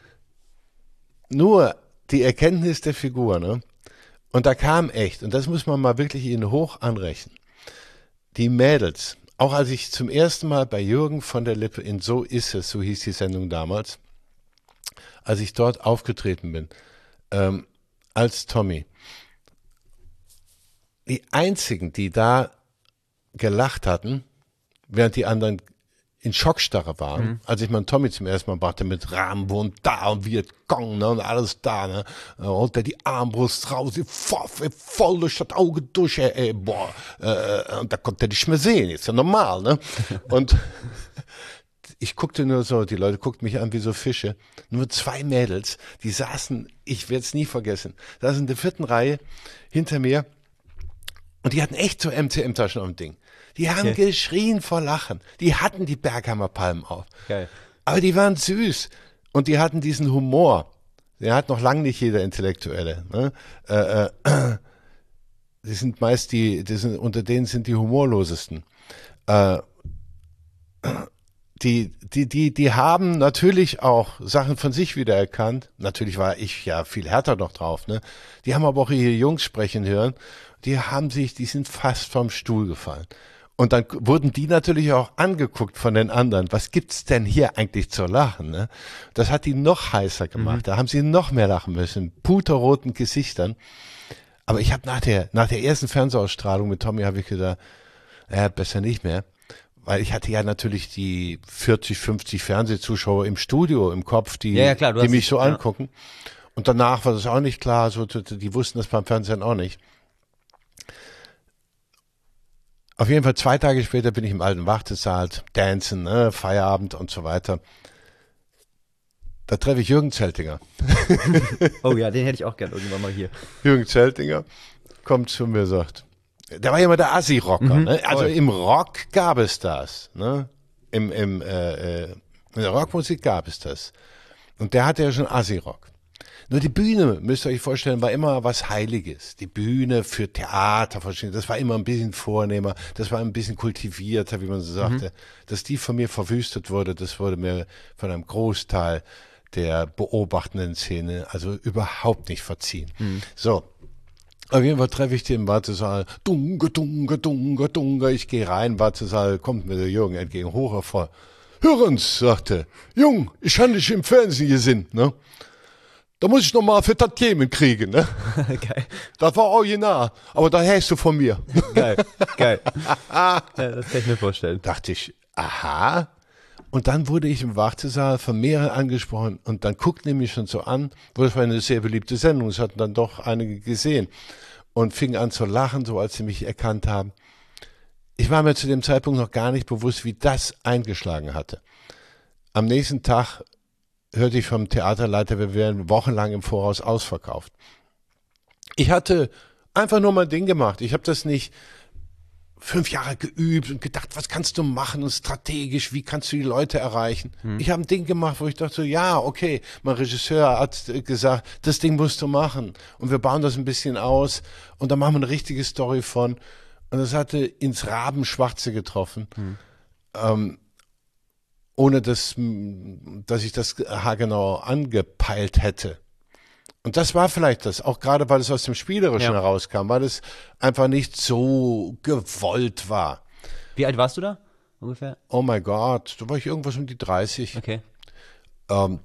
nur die Erkenntnis der Figur, ne? Und da kam echt, und das muss man mal wirklich ihnen hoch anrechnen, die Mädels, auch als ich zum ersten Mal bei Jürgen von der Lippe in So ist es, so hieß die Sendung damals, als ich dort aufgetreten bin, ähm, als Tommy, die einzigen, die da gelacht hatten, während die anderen in Schockstarre waren, mhm. als ich meinen Tommy zum ersten Mal brachte mit Rambo und da und Vietcong, ne, und alles da, ne, da holt er die Armbrust raus, die Pfaff, ey, voll durch das Auge durch, ey, ey boah, äh, und da konnte er nicht mehr sehen, ist ja normal, ne, und ich guckte nur so, die Leute guckten mich an wie so Fische, nur zwei Mädels, die saßen, ich werde es nie vergessen, saßen in der vierten Reihe hinter mir und die hatten echt so M C M-Taschen am Ding. Die haben okay. geschrien vor Lachen. Die hatten die Berghammer Palmen auf. Geil. Aber die waren süß. Und die hatten diesen Humor. Den hat noch lange nicht jeder Intellektuelle. Ne? Äh, äh, die sind meist die, die sind, unter denen sind die humorlosesten. Äh, die, die, die, die haben natürlich auch Sachen von sich wiedererkannt. Natürlich war ich ja viel härter noch drauf. Ne? Die haben aber auch ihre Jungs sprechen hören. Die haben sich, die sind fast vom Stuhl gefallen. Und dann wurden die natürlich auch angeguckt von den anderen. Was gibt's denn hier eigentlich zu lachen? Ne? Das hat die noch heißer gemacht. Mhm. Da haben sie noch mehr lachen müssen. Puterroten Gesichtern. Aber ich habe nach der, nach der ersten Fernsehausstrahlung mit Tommy habe ich gedacht, ja, besser nicht mehr. Weil ich hatte ja natürlich die vierzig, fünfzig Fernsehzuschauer im Studio im Kopf, die, ja, ja, klar, die mich so ja. angucken. Und danach war das auch nicht klar. So, die wussten das beim Fernsehen auch nicht. Auf jeden Fall zwei Tage später bin ich im alten Wartesaal, Dancen, ne, Feierabend und so weiter. Da treffe ich Jürgen Zeltinger. Oh ja, den hätte ich auch gern irgendwann mal hier. Jürgen Zeltinger kommt zu mir und sagt, der war ja immer der Assi-Rocker. Mhm, ne? Also im Rock gab es das. Ne? Im, im, äh, in der Rockmusik gab es das. Und der hatte ja schon Assi-Rock. Nur die Bühne, müsst ihr euch vorstellen, war immer was Heiliges. Die Bühne für Theater, das war immer ein bisschen vornehmer, das war ein bisschen kultivierter, wie man so sagte. Mhm. Dass die von mir verwüstet wurde, das wurde mir von einem Großteil der beobachtenden Szene also überhaupt nicht verziehen. Mhm. So, auf jeden Fall treffe ich den im Wartesaal, dunge, dunge, dunge, dunge, ich gehe rein, Wartesaal, kommt mir der Jürgen entgegen, hoch hervor. Hörens, sagte, Jung, ich habe dich im Fernsehen gesehen, ne? Da muss ich noch mal für Tantiemen kriegen, ne? Geil. Das war original, aber da hast du von mir. Geil, geil. Ja, das kann ich mir vorstellen. Dachte ich, aha. Und dann wurde ich im Wartesaal von mehreren angesprochen und dann guckten die mich schon so an, wo das war eine sehr beliebte Sendung, es hatten dann doch einige gesehen und fingen an zu lachen, so als sie mich erkannt haben. Ich war mir zu dem Zeitpunkt noch gar nicht bewusst, wie das eingeschlagen hatte. Am nächsten Tag hörte ich vom Theaterleiter, wir wären wochenlang im Voraus ausverkauft. Ich hatte einfach nur mein Ding gemacht. Ich habe das nicht fünf Jahre geübt und gedacht, was kannst du machen und strategisch, wie kannst du die Leute erreichen? Hm. Ich habe ein Ding gemacht, wo ich dachte, ja, okay, mein Regisseur hat gesagt, das Ding musst du machen und wir bauen das ein bisschen aus und dann machen wir eine richtige Story von. Und das hatte ins Rabenschwarze getroffen. Hm. Ähm, ohne dass, dass ich das haargenau angepeilt hätte. Und das war vielleicht das, auch gerade weil es aus dem Spielerischen ja. herauskam, weil es einfach nicht so gewollt war. Wie alt warst du da ungefähr? Oh mein Gott, da war ich irgendwas um die dreißig. Okay. Ähm,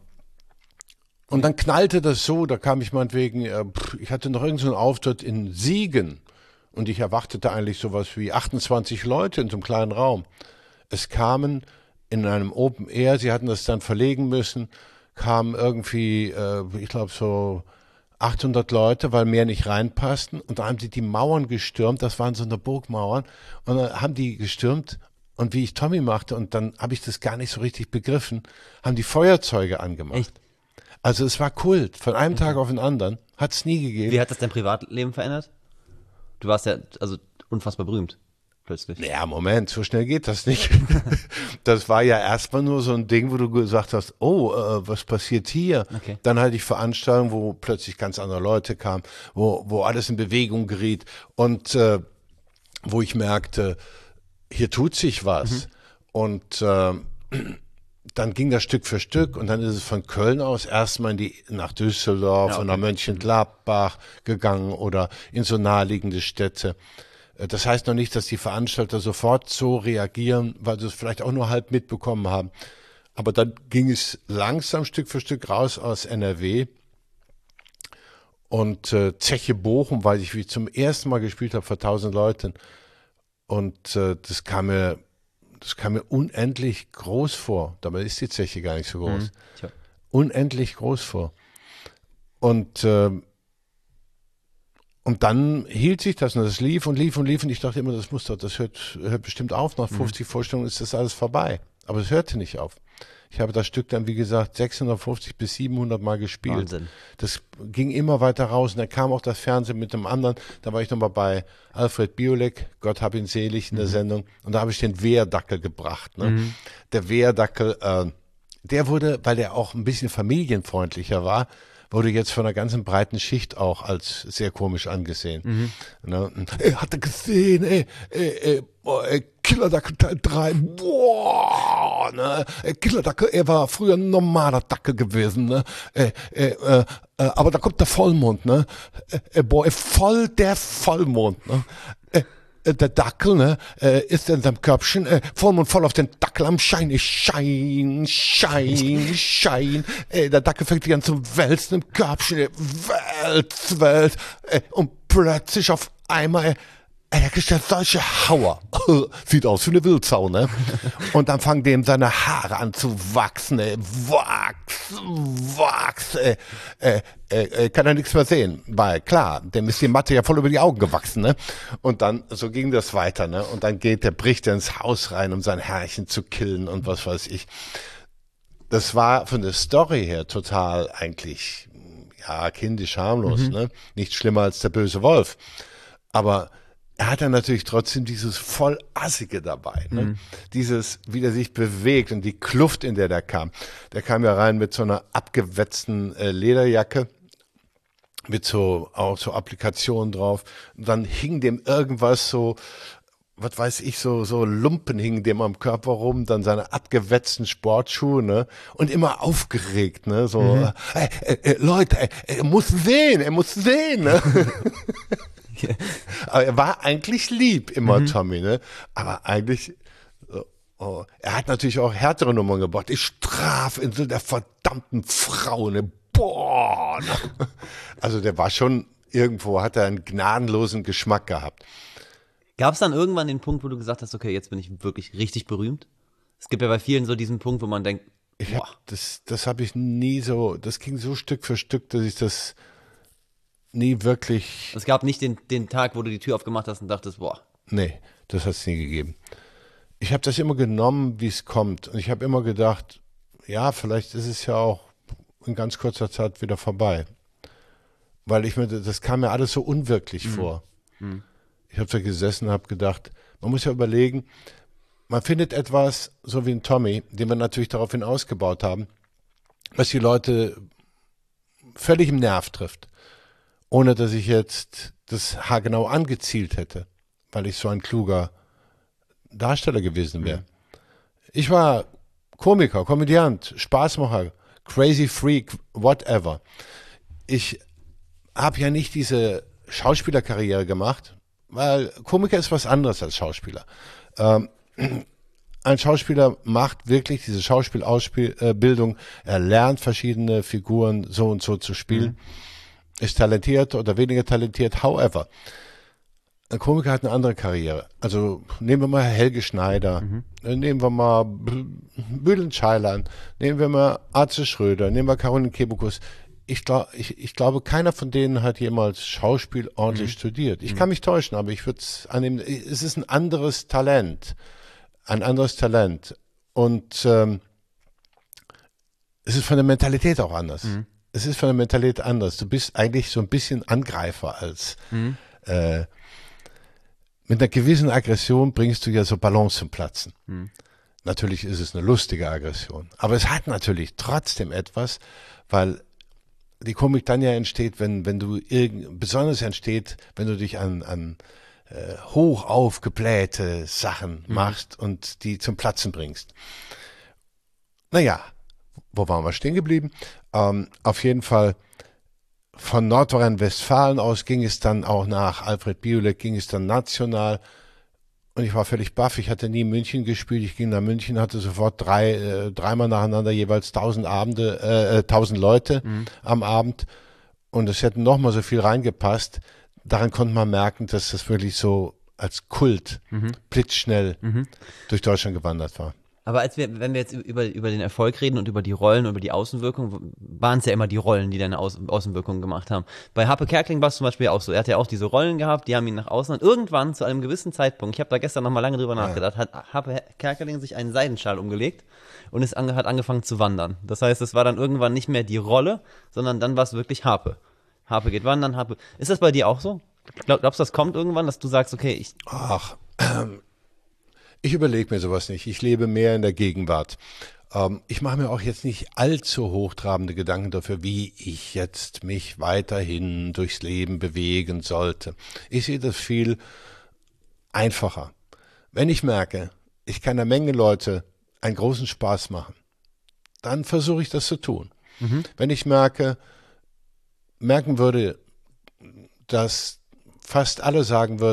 und dann knallte das so, da kam ich meinetwegen, äh, ich hatte noch irgendeinen so Auftritt in Siegen und ich erwartete eigentlich sowas wie achtundzwanzig Leute in so einem kleinen Raum. Es kamen in einem Open Air, sie hatten das dann verlegen müssen, kamen irgendwie, äh, ich glaube so achthundert Leute, weil mehr nicht reinpassten. Und da haben sie die Mauern gestürmt, das waren so eine Burgmauern. Und dann haben die gestürmt und wie ich Tommy machte, und dann habe ich das gar nicht so richtig begriffen, haben die Feuerzeuge angemacht. Echt? Also es war Kult, von einem okay. Tag auf den anderen, hat es nie gegeben. Wie hat das dein Privatleben verändert? Du warst ja also unfassbar berühmt. Plötzlich. Ja, Moment, so schnell geht das nicht. Das war ja erstmal nur so ein Ding, wo du gesagt hast, oh, äh, was passiert hier? Okay. Dann hatte ich Veranstaltungen, wo plötzlich ganz andere Leute kamen, wo, wo alles in Bewegung geriet und äh, wo ich merkte, hier tut sich was. Mhm. Und äh, dann ging das Stück für Stück und dann ist es von Köln aus erstmal in die, nach Düsseldorf ja, okay. und nach Mönchengladbach gegangen oder in so naheliegende Städte. Das heißt noch nicht, dass die Veranstalter sofort so reagieren, weil sie es vielleicht auch nur halb mitbekommen haben. Aber dann ging es langsam Stück für Stück raus aus N R W. Und äh, Zeche Bochum, weiß ich, wie ich zum ersten Mal gespielt habe vor tausend Leuten. Und äh, das kam mir, das kam mir unendlich groß vor. Dabei ist die Zeche gar nicht so groß. Mhm. Tja. Unendlich groß vor. Und äh, Und dann hielt sich das und das lief und lief und lief und ich dachte immer, das muss doch, das hört, hört bestimmt auf. Nach fünfzig mhm. Vorstellungen ist das alles vorbei. Aber es hörte nicht auf. Ich habe das Stück dann, wie gesagt, sechshundertfünfzig bis siebenhundert Mal gespielt. Wahnsinn. Das ging immer weiter raus und dann kam auch das Fernsehen mit dem anderen. Da war ich nochmal bei Alfred Biolek, Gott hab ihn selig, in der mhm. Sendung. Und da habe ich den Wehrdackel gebracht. Ne? Mhm. Der Wehrdackel, äh, der wurde, weil der auch ein bisschen familienfreundlicher war, wurde jetzt von einer ganzen breiten Schicht auch als sehr komisch angesehen. Mhm. Ne? Ey, hat er gesehen, ey, ey, ey, boah, ey Killerdackel Teil drei, boah, ne? Ey, Killerdackel, er war früher ein normaler Dackel gewesen, ne? Ey, ey, äh, äh, aber da kommt der Vollmond, ne? Ey, boah, ey, voll der Vollmond, ne? Ey, äh, der Dackel, ne, äh, ist in seinem Körbchen, äh, Vollmond voll auf den Dackel am Schein, ich schein, schein, schein. Äh, der Dackel fängt sich an zu wälzen im Körbchen, äh, wälz, wälz, äh, und plötzlich auf einmal, äh, er kriegt ja solche Hauer. Sieht aus wie eine Wildsau, ne? Und dann fangen dem seine Haare an zu wachsen, ey. Wachs, wachs, äh, äh, äh, kann er nichts mehr sehen. Weil klar, dem ist die Matte ja voll über die Augen gewachsen, ne? Und dann, so ging das weiter, ne? Und dann geht der, bricht er ins Haus rein, um sein Herrchen zu killen und was weiß ich. Das war von der Story her total eigentlich, ja, kindisch harmlos, mhm. ne? Nicht schlimmer als der böse Wolf. Aber er hat dann natürlich trotzdem dieses voll Assige dabei, ne? Mhm. Dieses, wie der sich bewegt und die Kluft, in der der kam. Der kam ja rein mit so einer abgewetzten äh, Lederjacke, mit so, auch so Applikationen drauf. Und dann hing dem irgendwas so, was weiß ich, so, so Lumpen hingen dem am Körper rum, dann seine abgewetzten Sportschuhe, ne? Und immer aufgeregt, ne? So, mhm. äh, äh, äh, Leute, äh, er muss sehen, er muss sehen, ne? Aber er war eigentlich lieb immer, mhm. Tommy, ne? Aber eigentlich, oh, er hat natürlich auch härtere Nummern gebracht. Ich Strafinsel der verdammten Frau, ne? Boah! Ne? Also der war schon, irgendwo hat er einen gnadenlosen Geschmack gehabt. Gab es dann irgendwann den Punkt, wo du gesagt hast, okay, jetzt bin ich wirklich richtig berühmt? Es gibt ja bei vielen so diesen Punkt, wo man denkt, ich hab, das, das habe ich nie so, das ging so Stück für Stück, dass ich das nie wirklich. Es gab nicht den, den Tag, wo du die Tür aufgemacht hast und dachtest, boah. Nee, das hat es nie gegeben. Ich habe das immer genommen, wie es kommt. Und ich habe immer gedacht, ja, vielleicht ist es ja auch in ganz kurzer Zeit wieder vorbei. Weil ich mir, das kam mir alles so unwirklich mhm. vor. Mhm. Ich habe da gesessen und habe gedacht, man muss ja überlegen, man findet etwas, so wie ein Tommy, den wir natürlich daraufhin ausgebaut haben, was die Leute völlig im Nerv trifft. Ohne dass ich jetzt das haargenau angezielt hätte, weil ich so ein kluger Darsteller gewesen wäre. Mhm. Ich war Komiker, Komödiant, Spaßmacher, Crazy Freak, whatever. Ich habe ja nicht diese Schauspielerkarriere gemacht, weil Komiker ist was anderes als Schauspieler. Ähm, ein Schauspieler macht wirklich diese Schauspielausbildung, er lernt verschiedene Figuren so und so zu spielen. Mhm. Ist talentiert oder weniger talentiert, however. Ein Komiker hat eine andere Karriere. Also nehmen wir mal Helge Schneider, mhm. nehmen wir mal Bülent Ceylan, nehmen wir mal Atze Schröder, nehmen wir Caroline Kebekus. Ich, glaub, ich, ich glaube, keiner von denen hat jemals Schauspiel ordentlich mhm. studiert. Ich mhm. kann mich täuschen, aber ich würde es annehmen, es ist ein anderes Talent. Ein anderes Talent. Und ähm, es ist von der Mentalität auch anders. Mhm. Es ist von der Mentalität anders. Du bist eigentlich so ein bisschen Angreifer als mhm. äh, mit einer gewissen Aggression bringst du ja so Ballons zum Platzen. Mhm. Natürlich ist es eine lustige Aggression, aber es hat natürlich trotzdem etwas, weil die Komik dann ja entsteht, wenn wenn du irgend besonders entsteht, wenn du dich an an äh, hoch aufgeblähte Sachen mhm. machst und die zum Platzen bringst. Naja, wo waren wir stehen geblieben? Ähm, auf jeden Fall von Nordrhein-Westfalen aus ging es dann auch nach Alfred Biolek, ging es dann national und ich war völlig baff. Ich hatte nie in München gespielt. Ich ging nach München, hatte sofort drei, äh, dreimal nacheinander jeweils tausend Abende, äh, tausend Leute mhm. am Abend und es hätten nochmal so viel reingepasst. Daran konnte man merken, dass das wirklich so als Kult mhm. blitzschnell mhm. durch Deutschland gewandert war. Aber als wir, wenn wir jetzt über, über den Erfolg reden und über die Rollen und über die Außenwirkung, waren es ja immer die Rollen, die deine Außen, Außenwirkung gemacht haben. Bei Happe Kerkeling war es zum Beispiel auch so. Er hat ja auch diese Rollen gehabt, die haben ihn nach außen. Und irgendwann, zu einem gewissen Zeitpunkt, ich habe da gestern nochmal lange drüber ja. nachgedacht, hat Happe Kerkeling sich einen Seidenschal umgelegt und ist ange, hat angefangen zu wandern. Das heißt, es war dann irgendwann nicht mehr die Rolle, sondern dann war es wirklich Happe. Happe geht wandern, Happe. Ist das bei dir auch so? Glaub, glaubst du, das kommt irgendwann, dass du sagst, okay, ich... Ach, ähm. Ich überlege mir sowas nicht. Ich lebe mehr in der Gegenwart. Ähm, ich mache mir auch jetzt nicht allzu hochtrabende Gedanken dafür, wie ich jetzt mich weiterhin durchs Leben bewegen sollte. Ich sehe das viel einfacher. Wenn ich merke, ich kann einer Menge Leute einen großen Spaß machen, dann versuche ich das zu tun. Mhm. Wenn ich merke, merken würde, dass fast alle sagen würden,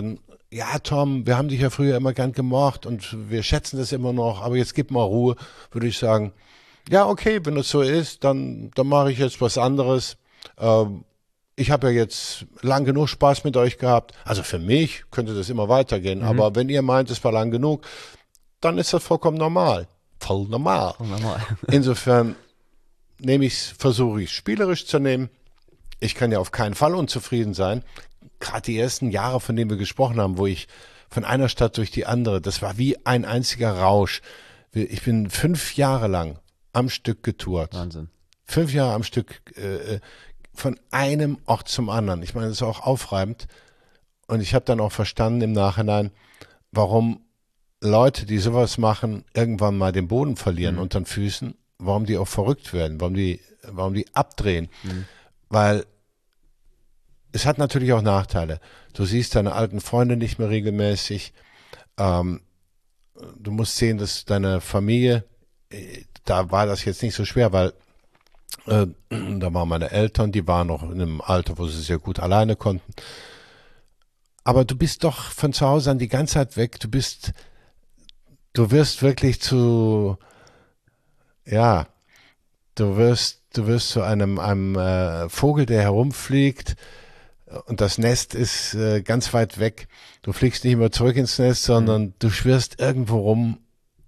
ja Tom, wir haben dich ja früher immer gern gemocht und wir schätzen das immer noch, aber jetzt gib mal Ruhe, würde ich sagen, ja okay, wenn das so ist, dann, dann mache ich jetzt was anderes. Ähm, ich habe ja jetzt lang genug Spaß mit euch gehabt, also für mich könnte das immer weitergehen, mhm. aber wenn ihr meint, es war lang genug, dann ist das vollkommen normal. Voll normal. Voll normal. Insofern nehme ich es, versuche ich es spielerisch zu nehmen. Ich kann ja auf keinen Fall unzufrieden sein. Gerade die ersten Jahre, von denen wir gesprochen haben, wo ich von einer Stadt durch die andere, das war wie ein einziger Rausch. Ich bin fünf Jahre lang am Stück getourt. Wahnsinn. Fünf Jahre am Stück äh, von einem Ort zum anderen. Ich meine, das ist auch aufreibend. Und ich habe dann auch verstanden im Nachhinein, warum Leute, die sowas machen, irgendwann mal den Boden verlieren mhm. unter den Füßen, warum die auch verrückt werden, warum die, warum die abdrehen. Mhm. Weil es hat natürlich auch Nachteile. Du siehst deine alten Freunde nicht mehr regelmäßig. Ähm, du musst sehen, dass deine Familie, da war das jetzt nicht so schwer, weil äh, da waren meine Eltern, die waren noch in einem Alter, wo sie sehr gut alleine konnten. Aber du bist doch von zu Hause an die ganze Zeit weg. Du bist, du wirst wirklich zu, ja, du wirst, du wirst zu einem, einem äh, Vogel, der herumfliegt. Und das Nest ist äh, ganz weit weg. Du fliegst nicht mehr zurück ins Nest, sondern mhm. du schwirrst irgendwo rum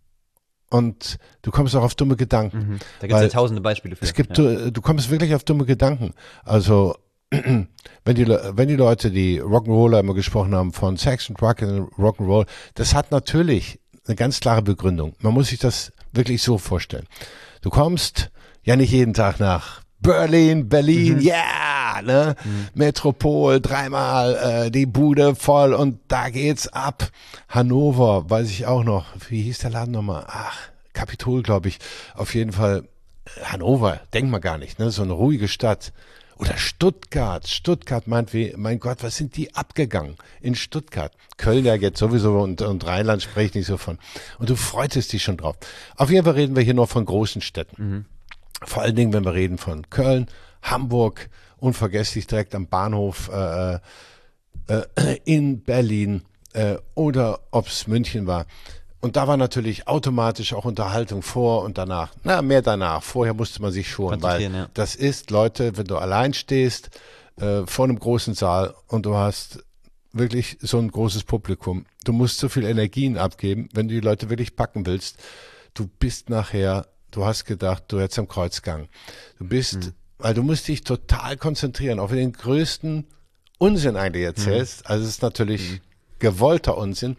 und du kommst auch auf dumme Gedanken. Mhm. Da gibt es ja tausende Beispiele für. Es gibt, ja. du, du kommst wirklich auf dumme Gedanken. Also wenn die, wenn die Leute, die Rock'n'Roller immer gesprochen haben von Sex und Rock and Rock'n'Roll, das hat natürlich eine ganz klare Begründung. Man muss sich das wirklich so vorstellen. Du kommst ja nicht jeden Tag nach Berlin, Berlin, mhm. yeah, ne? Mhm. Metropol, dreimal äh, die Bude voll und da geht's ab. Hannover, weiß ich auch noch. Wie hieß der Laden nochmal? Ach, Kapitol, glaube ich. Auf jeden Fall Hannover, denkt man gar nicht, ne? So eine ruhige Stadt. Oder Stuttgart. Stuttgart meint wie, mein Gott, was sind die abgegangen in Stuttgart? Köln ja jetzt sowieso und, und Rheinland spreche ich nicht so von. Und du freutest dich schon drauf. Auf jeden Fall reden wir hier noch von großen Städten. Mhm. Vor allen Dingen, wenn wir reden von Köln, Hamburg, unvergesslich direkt am Bahnhof äh, äh, in Berlin äh, oder ob es München war. Und da war natürlich automatisch auch Unterhaltung vor und danach. Na, mehr danach. Vorher musste man sich schonen, weil ja. das ist, Leute, wenn du allein stehst äh, vor einem großen Saal und du hast wirklich so ein großes Publikum, du musst so viel Energien abgeben, wenn du die Leute wirklich packen willst. Du bist nachher, du hast gedacht, du hättest am Kreuzgang. Du bist, mhm. weil du musst dich total konzentrieren, auch wenn du den größten Unsinn eigentlich erzählst. Mhm. Also es ist natürlich mhm. gewollter Unsinn.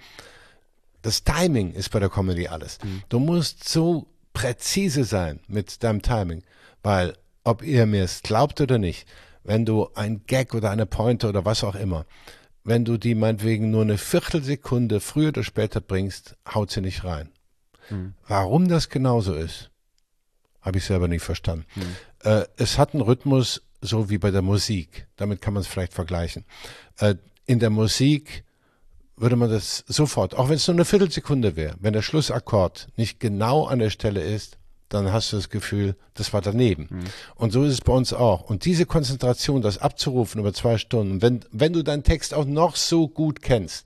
Das Timing ist bei der Comedy alles. Mhm. Du musst so präzise sein mit deinem Timing, weil ob ihr mir es glaubt oder nicht, wenn du ein Gag oder eine Pointe oder was auch immer, wenn du die meinetwegen nur eine Viertelsekunde früher oder später bringst, haut sie nicht rein. Mhm. Warum das genauso ist, habe ich selber nicht verstanden. Mhm. Äh, es hat einen Rhythmus, so wie bei der Musik. Damit kann man es vielleicht vergleichen. Äh, in der Musik würde man das sofort, auch wenn es nur eine Viertelsekunde wäre, wenn der Schlussakkord nicht genau an der Stelle ist, dann hast du das Gefühl, das war daneben. Mhm. Und so ist es bei uns auch. Und diese Konzentration, das abzurufen über zwei Stunden, wenn, wenn du deinen Text auch noch so gut kennst,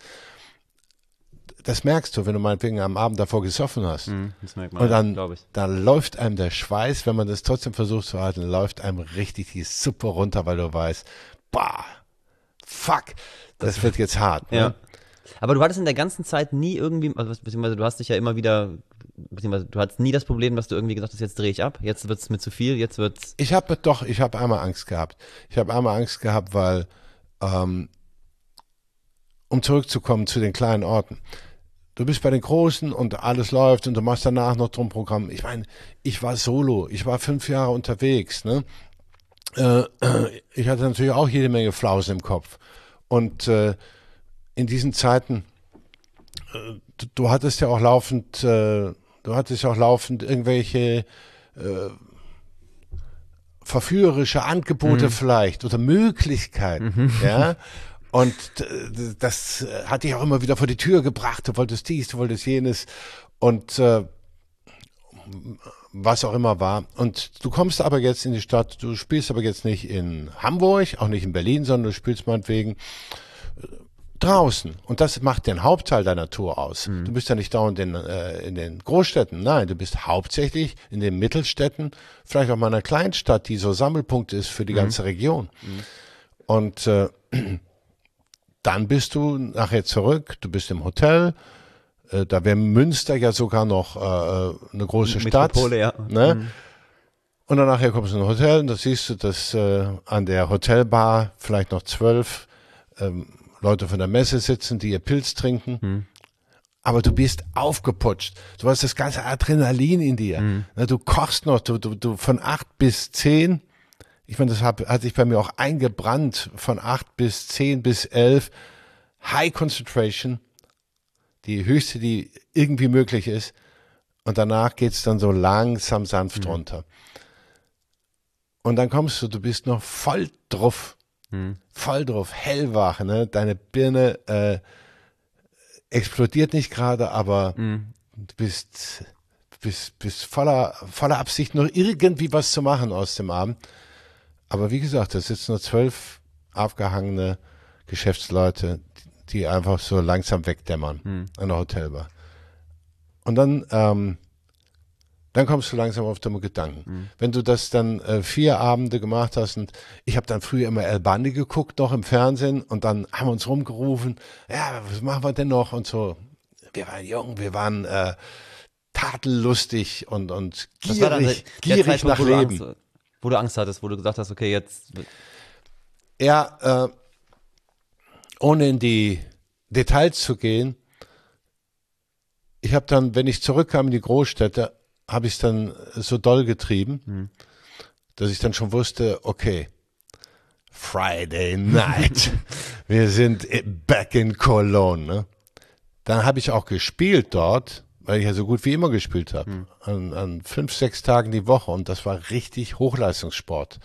das merkst du, wenn du meinetwegen am Abend davor gesoffen hast. Mhm, das merkt man, und dann, glaube ich. Dann läuft einem der Schweiß, wenn man das trotzdem versucht zu halten, läuft einem richtig die Suppe runter, weil du weißt, bah, fuck, das, das wird jetzt hart. Ne? Ja. Aber du hattest in der ganzen Zeit nie irgendwie, also beziehungsweise du hast dich ja immer wieder, beziehungsweise du hattest nie das Problem, dass du irgendwie gesagt hast, jetzt drehe ich ab, jetzt wird es mir zu viel, jetzt wird's. Ich habe doch, ich habe einmal Angst gehabt. Ich habe einmal Angst gehabt, weil, ähm, um zurückzukommen zu den kleinen Orten, du bist bei den Großen und alles läuft und du machst danach noch drum Programm. Ich meine, ich war solo, ich war fünf Jahre unterwegs, ne? Äh, ich hatte natürlich auch jede Menge Flausen im Kopf. Und äh, in diesen Zeiten, äh, du, du hattest ja auch laufend, äh, du hattest ja auch laufend irgendwelche äh, verführerische Angebote mhm. vielleicht oder Möglichkeiten, mhm. ja. Und äh, das hat dich auch immer wieder vor die Tür gebracht. Du wolltest dies, du wolltest jenes und äh, was auch immer war. Und du kommst aber jetzt in die Stadt, du spielst aber jetzt nicht in Hamburg, auch nicht in Berlin, sondern du spielst meinetwegen draußen. Und das macht den Hauptteil deiner Tour aus. Mhm. Du bist ja nicht dauernd in, äh, in den Großstädten. Nein, du bist hauptsächlich in den Mittelstädten, vielleicht auch mal in einer Kleinstadt, die so Sammelpunkt ist für die Mhm. ganze Region. Mhm. Und äh, dann bist du nachher zurück, du bist im Hotel. Äh, da wäre Münster ja sogar noch äh, eine große Stadt. Metropole, ja. Ne? Mhm. Und dann nachher kommst du in ein Hotel und da siehst du, dass äh, an der Hotelbar vielleicht noch zwölf ähm, Leute von der Messe sitzen, die ihr Pilz trinken. Mhm. Aber du bist aufgeputscht. Du hast das ganze Adrenalin in dir. Mhm. Ne, du kochst noch, du, du, du von acht bis zehn. Ich meine, das hat, hat sich bei mir auch eingebrannt. Von acht bis zehn bis elf. High Concentration. Die höchste, die irgendwie möglich ist. Und danach geht's dann so langsam sanft Mhm. runter. Und dann kommst du, du bist noch voll drauf. Mhm. Voll drauf, hellwach, ne? Deine Birne äh, explodiert nicht gerade, aber Mhm. du bist, bist, bist voller, voller Absicht, noch irgendwie was zu machen aus dem Abend. Aber wie gesagt, da sitzen nur zwölf aufgehangene Geschäftsleute, die einfach so langsam wegdämmern Mhm. an der Hotelbar. Und dann, ähm, dann kommst du langsam auf dumme Gedanken. Mhm. Wenn du das dann äh, vier Abende gemacht hast und ich habe dann früher immer El Bandi geguckt, noch im Fernsehen und dann haben wir uns rumgerufen, ja, was machen wir denn noch und so. Wir waren jung, wir waren äh, tadellustig und, und Was war dann der, gierig, der gierig Zeitpunkt, nach wo du, Leben. Angst, wo du Angst hattest, wo du gesagt hast, okay, jetzt. Ja, äh, ohne in die Details zu gehen, ich habe dann, wenn ich zurückkam in die Großstädte, habe ich es dann so doll getrieben, Mhm. dass ich dann schon wusste, okay, Friday night, wir sind back in Cologne. Ne? Dann habe ich auch gespielt dort, weil ich ja so gut wie immer gespielt habe, Mhm. an, an fünf, sechs Tagen die Woche und das war richtig Hochleistungssport.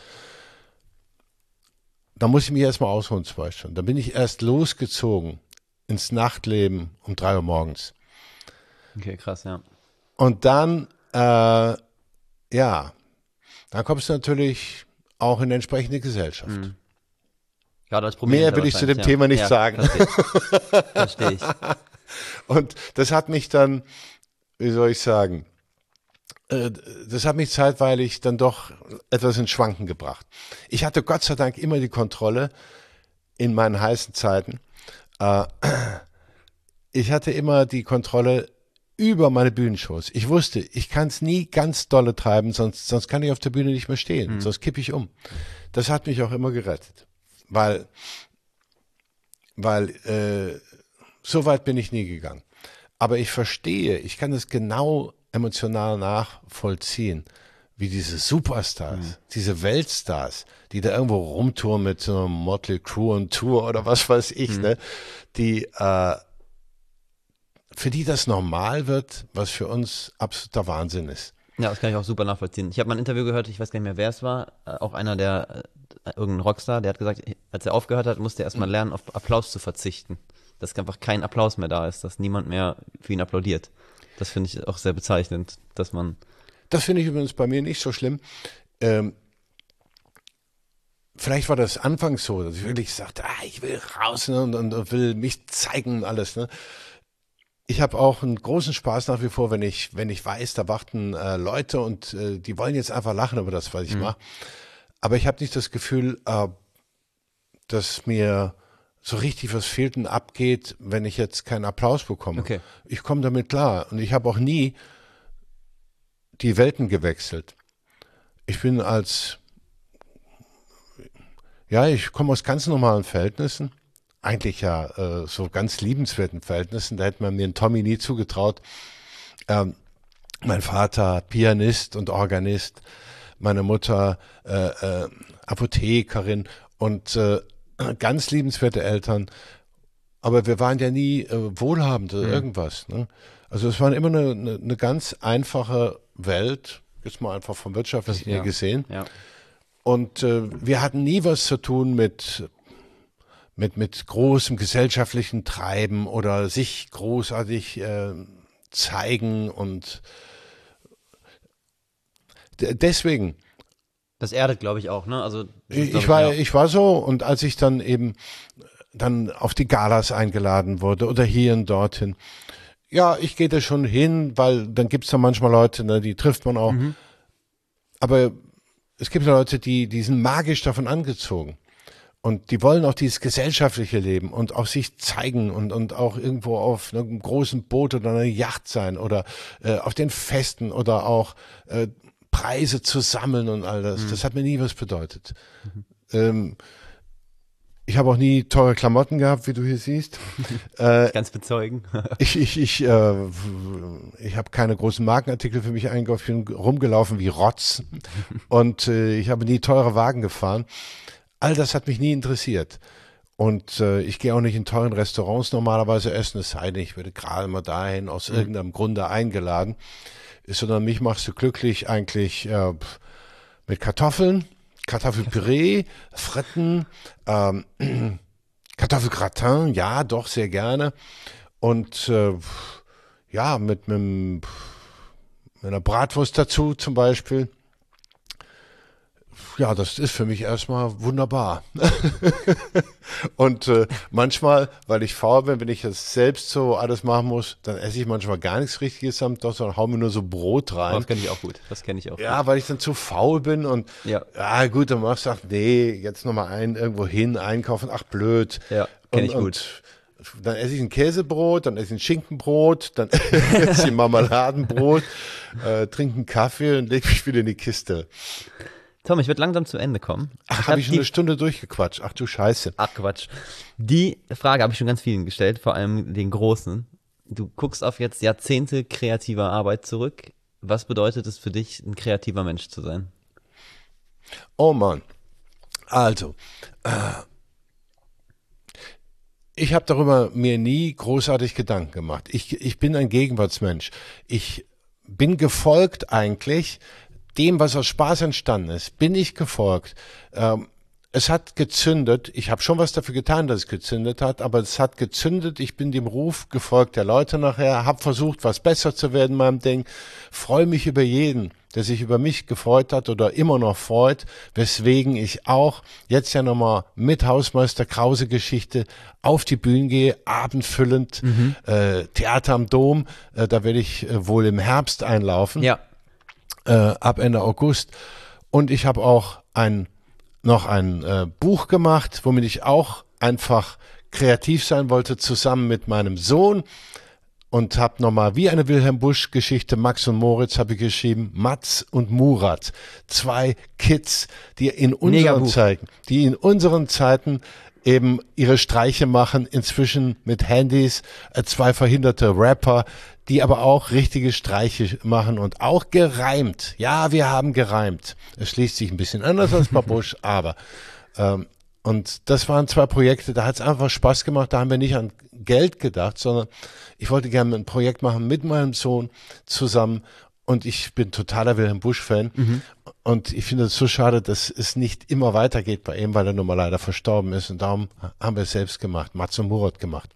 Da muss ich mich erstmal ausholen, zwei Stunden. Dann bin ich erst losgezogen ins Nachtleben um drei Uhr morgens. Okay, krass, ja. Und dann, äh, ja, dann kommst du natürlich auch in die entsprechende Gesellschaft. Mhm. Gerade als Mehr Prominenter will ich zu dem wahrscheinlich, Thema nicht ja. sagen. Verstehe ich. Verstehe ich. Und das hat mich dann, wie soll ich sagen, äh, das hat mich zeitweilig dann doch etwas ins Schwanken gebracht. Ich hatte Gott sei Dank immer die Kontrolle in meinen heißen Zeiten. Äh, ich hatte immer die Kontrolle über meine Bühnenshows. Ich wusste, ich kann es nie ganz dolle treiben, sonst, sonst kann ich auf der Bühne nicht mehr stehen, Mhm. sonst kippe ich um. Das hat mich auch immer gerettet, weil, weil äh, so weit bin ich nie gegangen. Aber ich verstehe, ich kann es genau emotional nachvollziehen, wie diese Superstars, Mhm. diese Weltstars, die da irgendwo rumtouren mit so einem Motley Crue und Tour oder was weiß ich, Mhm. ne, die äh, für die das normal wird, was für uns absoluter Wahnsinn ist. Ja, das kann ich auch super nachvollziehen. Ich habe mal ein Interview gehört, ich weiß gar nicht mehr, wer es war, äh, auch einer der, äh, irgendein Rockstar, der hat gesagt, als er aufgehört hat, musste er erstmal lernen, auf Applaus zu verzichten. Dass einfach kein Applaus mehr da ist, dass niemand mehr für ihn applaudiert. Das finde ich auch sehr bezeichnend, dass man. Das finde ich übrigens bei mir nicht so schlimm. Ähm, vielleicht war das anfangs so, dass ich wirklich sagte, ah, ich will raus, ne, und, und, und will mich zeigen und alles. Ne. Ich habe auch einen großen Spaß nach wie vor, wenn ich, wenn ich weiß, da warten äh, Leute und äh, die wollen jetzt einfach lachen über das, was ich Mhm. mache. Aber ich habe nicht das Gefühl, äh, dass mir so richtig was fehlt und abgeht, wenn ich jetzt keinen Applaus bekomme. Okay. Ich komme damit klar und ich habe auch nie die Welten gewechselt. Ich bin als, ja, ich komme aus ganz normalen Verhältnissen, eigentlich ja äh, so ganz liebenswerten Verhältnissen, da hätte man mir einen Tommy nie zugetraut. Ähm, mein Vater Pianist und Organist, meine Mutter äh, äh, Apothekerin und äh, ganz liebenswerte Eltern, aber wir waren ja nie äh, wohlhabend oder Mhm. irgendwas. Ne? Also es war immer eine, eine, eine ganz einfache Welt, jetzt mal einfach vom Wirtschaftlichen Das- her ja. gesehen. Ja. Und äh, wir hatten nie was zu tun mit, mit, mit großem gesellschaftlichen Treiben oder sich großartig äh, zeigen und d- deswegen. Das erdet, glaube ich, auch, ne? Also, das ist, Ich, glaub ich, war, ja. ich war so und als ich dann eben dann auf die Galas eingeladen wurde oder hier und dorthin. Ja, ich gehe da schon hin, weil dann gibt's da manchmal Leute, ne, die trifft man auch. Mhm. Aber es gibt ja Leute, die, die sind magisch davon angezogen. Und die wollen auch dieses gesellschaftliche Leben und auch sich zeigen und, und auch irgendwo auf einem großen Boot oder einer Yacht sein oder äh, auf den Festen oder auch äh, Preise zu sammeln und all das. Mhm. Das hat mir nie was bedeutet. Mhm. Ähm, ich habe auch nie teure Klamotten gehabt, wie du hier siehst. äh, Ganz bezeugen. ich ich, ich, äh, ich habe keine großen Markenartikel für mich eingekauft, ich bin rumgelaufen wie Rotz und äh, ich habe nie teure Wagen gefahren. All das hat mich nie interessiert. Und äh, ich gehe auch nicht in teuren Restaurants normalerweise essen, es sei denn, ich würde gerade mal dahin aus mhm. irgendeinem Grunde eingeladen. Sondern mich machst du glücklich eigentlich äh, mit Kartoffeln, Kartoffelpüree, Fritten, ähm, Kartoffelgratin, ja, doch, sehr gerne. Und äh, ja, mit, mit, mit einer Bratwurst dazu zum Beispiel. Ja, das ist für mich erstmal wunderbar. Und äh, manchmal, weil ich faul bin, wenn ich das selbst so alles machen muss, dann esse ich manchmal gar nichts Richtiges samt, doch, sondern hau mir nur so Brot rein. Das kenne ich auch gut. Das kenne ich auch. Ja, gut. weil ich dann zu faul bin und ja, ja gut, dann machst du, ach nee, jetzt nochmal ein irgendwo hin einkaufen, ach blöd. Ja, kenne ich und, gut. Und dann esse ich ein Käsebrot, dann esse ich ein Schinkenbrot, dann esse ich ein Marmeladenbrot, äh, trinke einen Kaffee und lege mich wieder in die Kiste. Tom, ich werde langsam zu Ende kommen. Ach, habe ich schon die... eine Stunde durchgequatscht. Ach du Scheiße. Ach Quatsch. Die Frage habe ich schon ganz vielen gestellt, vor allem den Großen. Du guckst auf jetzt Jahrzehnte kreativer Arbeit zurück. Was bedeutet es für dich, ein kreativer Mensch zu sein? Oh Mann. Also, äh, ich habe darüber mir nie großartig Gedanken gemacht. Ich, ich bin ein Gegenwartsmensch. Ich bin gefolgt eigentlich dem, was aus Spaß entstanden ist, bin ich gefolgt. Ähm, es hat gezündet. Ich habe schon was dafür getan, dass es gezündet hat, aber es hat gezündet. Ich bin dem Ruf gefolgt der Leute nachher, habe versucht, was besser zu werden in meinem Ding. Freue mich über jeden, der sich über mich gefreut hat oder immer noch freut, weswegen ich auch jetzt ja nochmal mit Hausmeister Krause Geschichte auf die Bühne gehe, abendfüllend, mhm. äh, Theater am Dom. Äh, da werde ich äh, wohl im Herbst einlaufen. Ja. Äh, ab Ende August. Und ich habe auch ein, noch ein äh, Buch gemacht, womit ich auch einfach kreativ sein wollte, zusammen mit meinem Sohn. Und habe nochmal wie eine Wilhelm Busch Geschichte, Max und Moritz habe ich geschrieben, Mats und Murat. Zwei Kids, die in unseren Zeiten, die in unseren Zeiten eben ihre Streiche machen, inzwischen mit Handys, äh, zwei verhinderte Rapper, die aber auch richtige Streiche machen und auch gereimt. Ja, wir haben gereimt. Es schließt sich ein bisschen anders als bei Busch, aber ähm, und das waren zwei Projekte, da hat es einfach Spaß gemacht, da haben wir nicht an Geld gedacht, sondern ich wollte gerne ein Projekt machen mit meinem Sohn zusammen und ich bin totaler Wilhelm Busch-Fan mhm. und ich finde es so schade, dass es nicht immer weitergeht bei ihm, weil er nun mal leider verstorben ist und darum haben wir es selbst gemacht, Mats und Murat gemacht.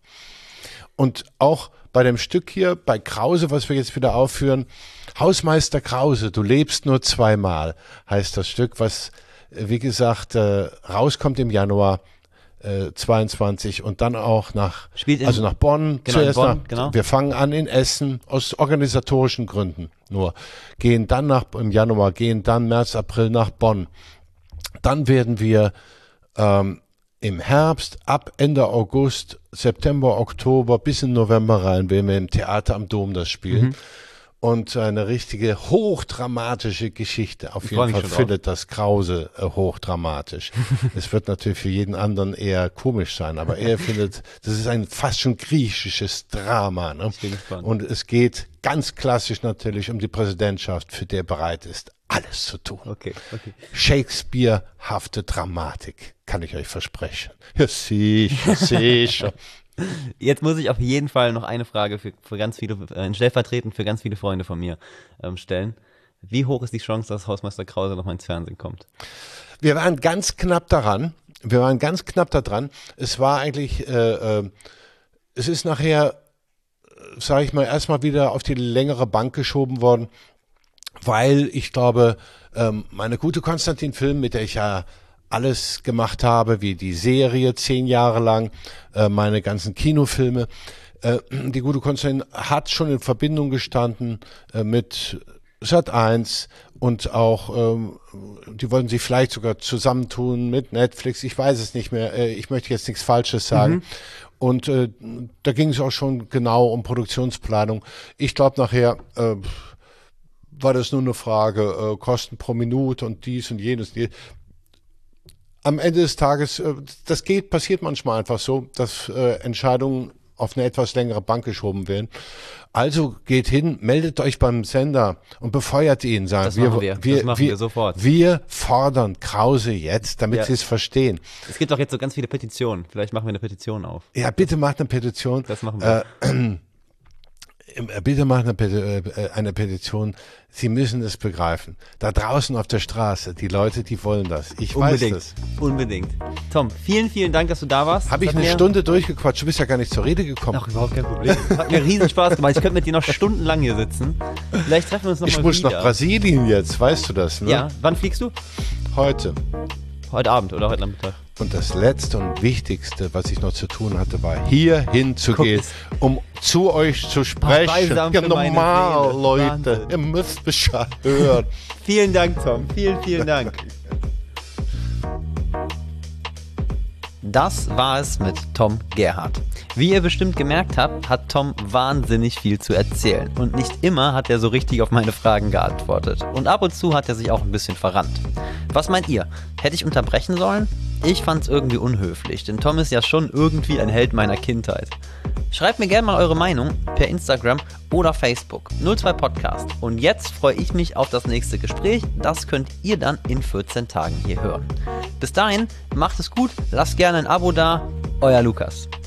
Und auch bei dem Stück hier, bei Krause, was wir jetzt wieder aufführen, Hausmeister Krause, du lebst nur zweimal, heißt das Stück, was, wie gesagt, äh, rauskommt im Januar äh, zweiundzwanzig und dann auch nach, in, also nach Bonn, genau, zuerst Bonn, nach, genau. Wir fangen an in Essen, aus organisatorischen Gründen nur, gehen dann nach, im Januar, gehen dann März, April nach Bonn. Dann werden wir ähm, im Herbst, ab Ende August, September, Oktober bis in November rein, werden wir im Theater am Dom das spielen. Mhm. Und eine richtige hochdramatische Geschichte. Auf jeden Fall findet das Krause äh, hochdramatisch. Es wird natürlich für jeden anderen eher komisch sein, aber er findet, das ist ein fast schon griechisches Drama. Ne? Und es geht ganz klassisch natürlich um die Präsidentschaft, für die er bereit ist, alles zu tun. Okay, okay. Shakespeare-hafte Dramatik, kann ich euch versprechen. Ja, sicher, sicher. Jetzt muss ich auf jeden Fall noch eine Frage für, für ganz viele, äh, stellvertretend für ganz viele Freunde von mir ähm, stellen. Wie hoch ist die Chance, dass Hausmeister Krause noch mal ins Fernsehen kommt? Wir waren ganz knapp daran. Wir waren ganz knapp daran. Es war eigentlich, äh, äh, es ist nachher, sage ich mal, erstmal wieder auf die längere Bank geschoben worden, weil ich glaube, ähm, meine gute Konstantin Film, mit der ich ja alles gemacht habe, wie die Serie zehn Jahre lang, äh, meine ganzen Kinofilme. Äh, die gute Konstantin hat schon in Verbindung gestanden äh, mit Sat eins und auch, ähm, die wollten sich vielleicht sogar zusammentun mit Netflix, ich weiß es nicht mehr, äh, ich möchte jetzt nichts Falsches sagen. Mhm. Und äh, da ging es auch schon genau um Produktionsplanung. Ich glaube nachher äh, war das nur eine Frage, äh, Kosten pro Minute und dies und jenes. Am Ende des Tages, äh, das geht, passiert manchmal einfach so, dass äh, Entscheidungen auf eine etwas längere Bank geschoben werden. Also geht hin, meldet euch beim Sender und befeuert ihn. Sagen, das machen wir, wir, das machen wir, wir sofort. Wir fordern Krause jetzt, damit ja. sie es verstehen. Es gibt auch jetzt so ganz viele Petitionen. Vielleicht machen wir eine Petition auf. Ja, bitte macht eine Petition. Das machen wir. Äh, Bitte macht eine, Peti- eine Petition. Sie müssen es begreifen. Da draußen auf der Straße, die Leute, die wollen das. Ich Unbedingt. weiß das. Unbedingt. Tom, vielen, vielen Dank, dass du da warst. Habe ich eine Stunde durchgequatscht. Du bist ja gar nicht zur Rede gekommen. Ach, überhaupt kein Problem. Hat mir riesen Spaß gemacht. Ich könnte mit dir noch stundenlang hier sitzen. Vielleicht treffen wir uns noch ich mal muss wieder. nach Brasilien jetzt, weißt du das, ne? Ja. Wann fliegst du? Heute. Heute Abend oder heute Nachmittag? Und das Letzte und Wichtigste, was ich noch zu tun hatte, war hier hinzugehen, um zu euch zu sprechen. Ja, normal, Leute, Wahnsinn. Ihr müsst Bescheid hören. Vielen Dank, Tom. Vielen, vielen Dank. Das war es mit Tom Gerhardt. Wie ihr bestimmt gemerkt habt, hat Tom wahnsinnig viel zu erzählen. Und nicht immer hat er so richtig auf meine Fragen geantwortet. Und ab und zu hat er sich auch ein bisschen verrannt. Was meint ihr? Hätte ich unterbrechen sollen? Ich fand's irgendwie unhöflich, denn Tom ist ja schon irgendwie ein Held meiner Kindheit. Schreibt mir gerne mal eure Meinung per Instagram oder Facebook. null zwei Podcast. Und jetzt freue ich mich auf das nächste Gespräch. Das könnt ihr dann in vierzehn Tagen hier hören. Bis dahin, macht es gut, lasst gerne ein Abo da. Euer Lukas.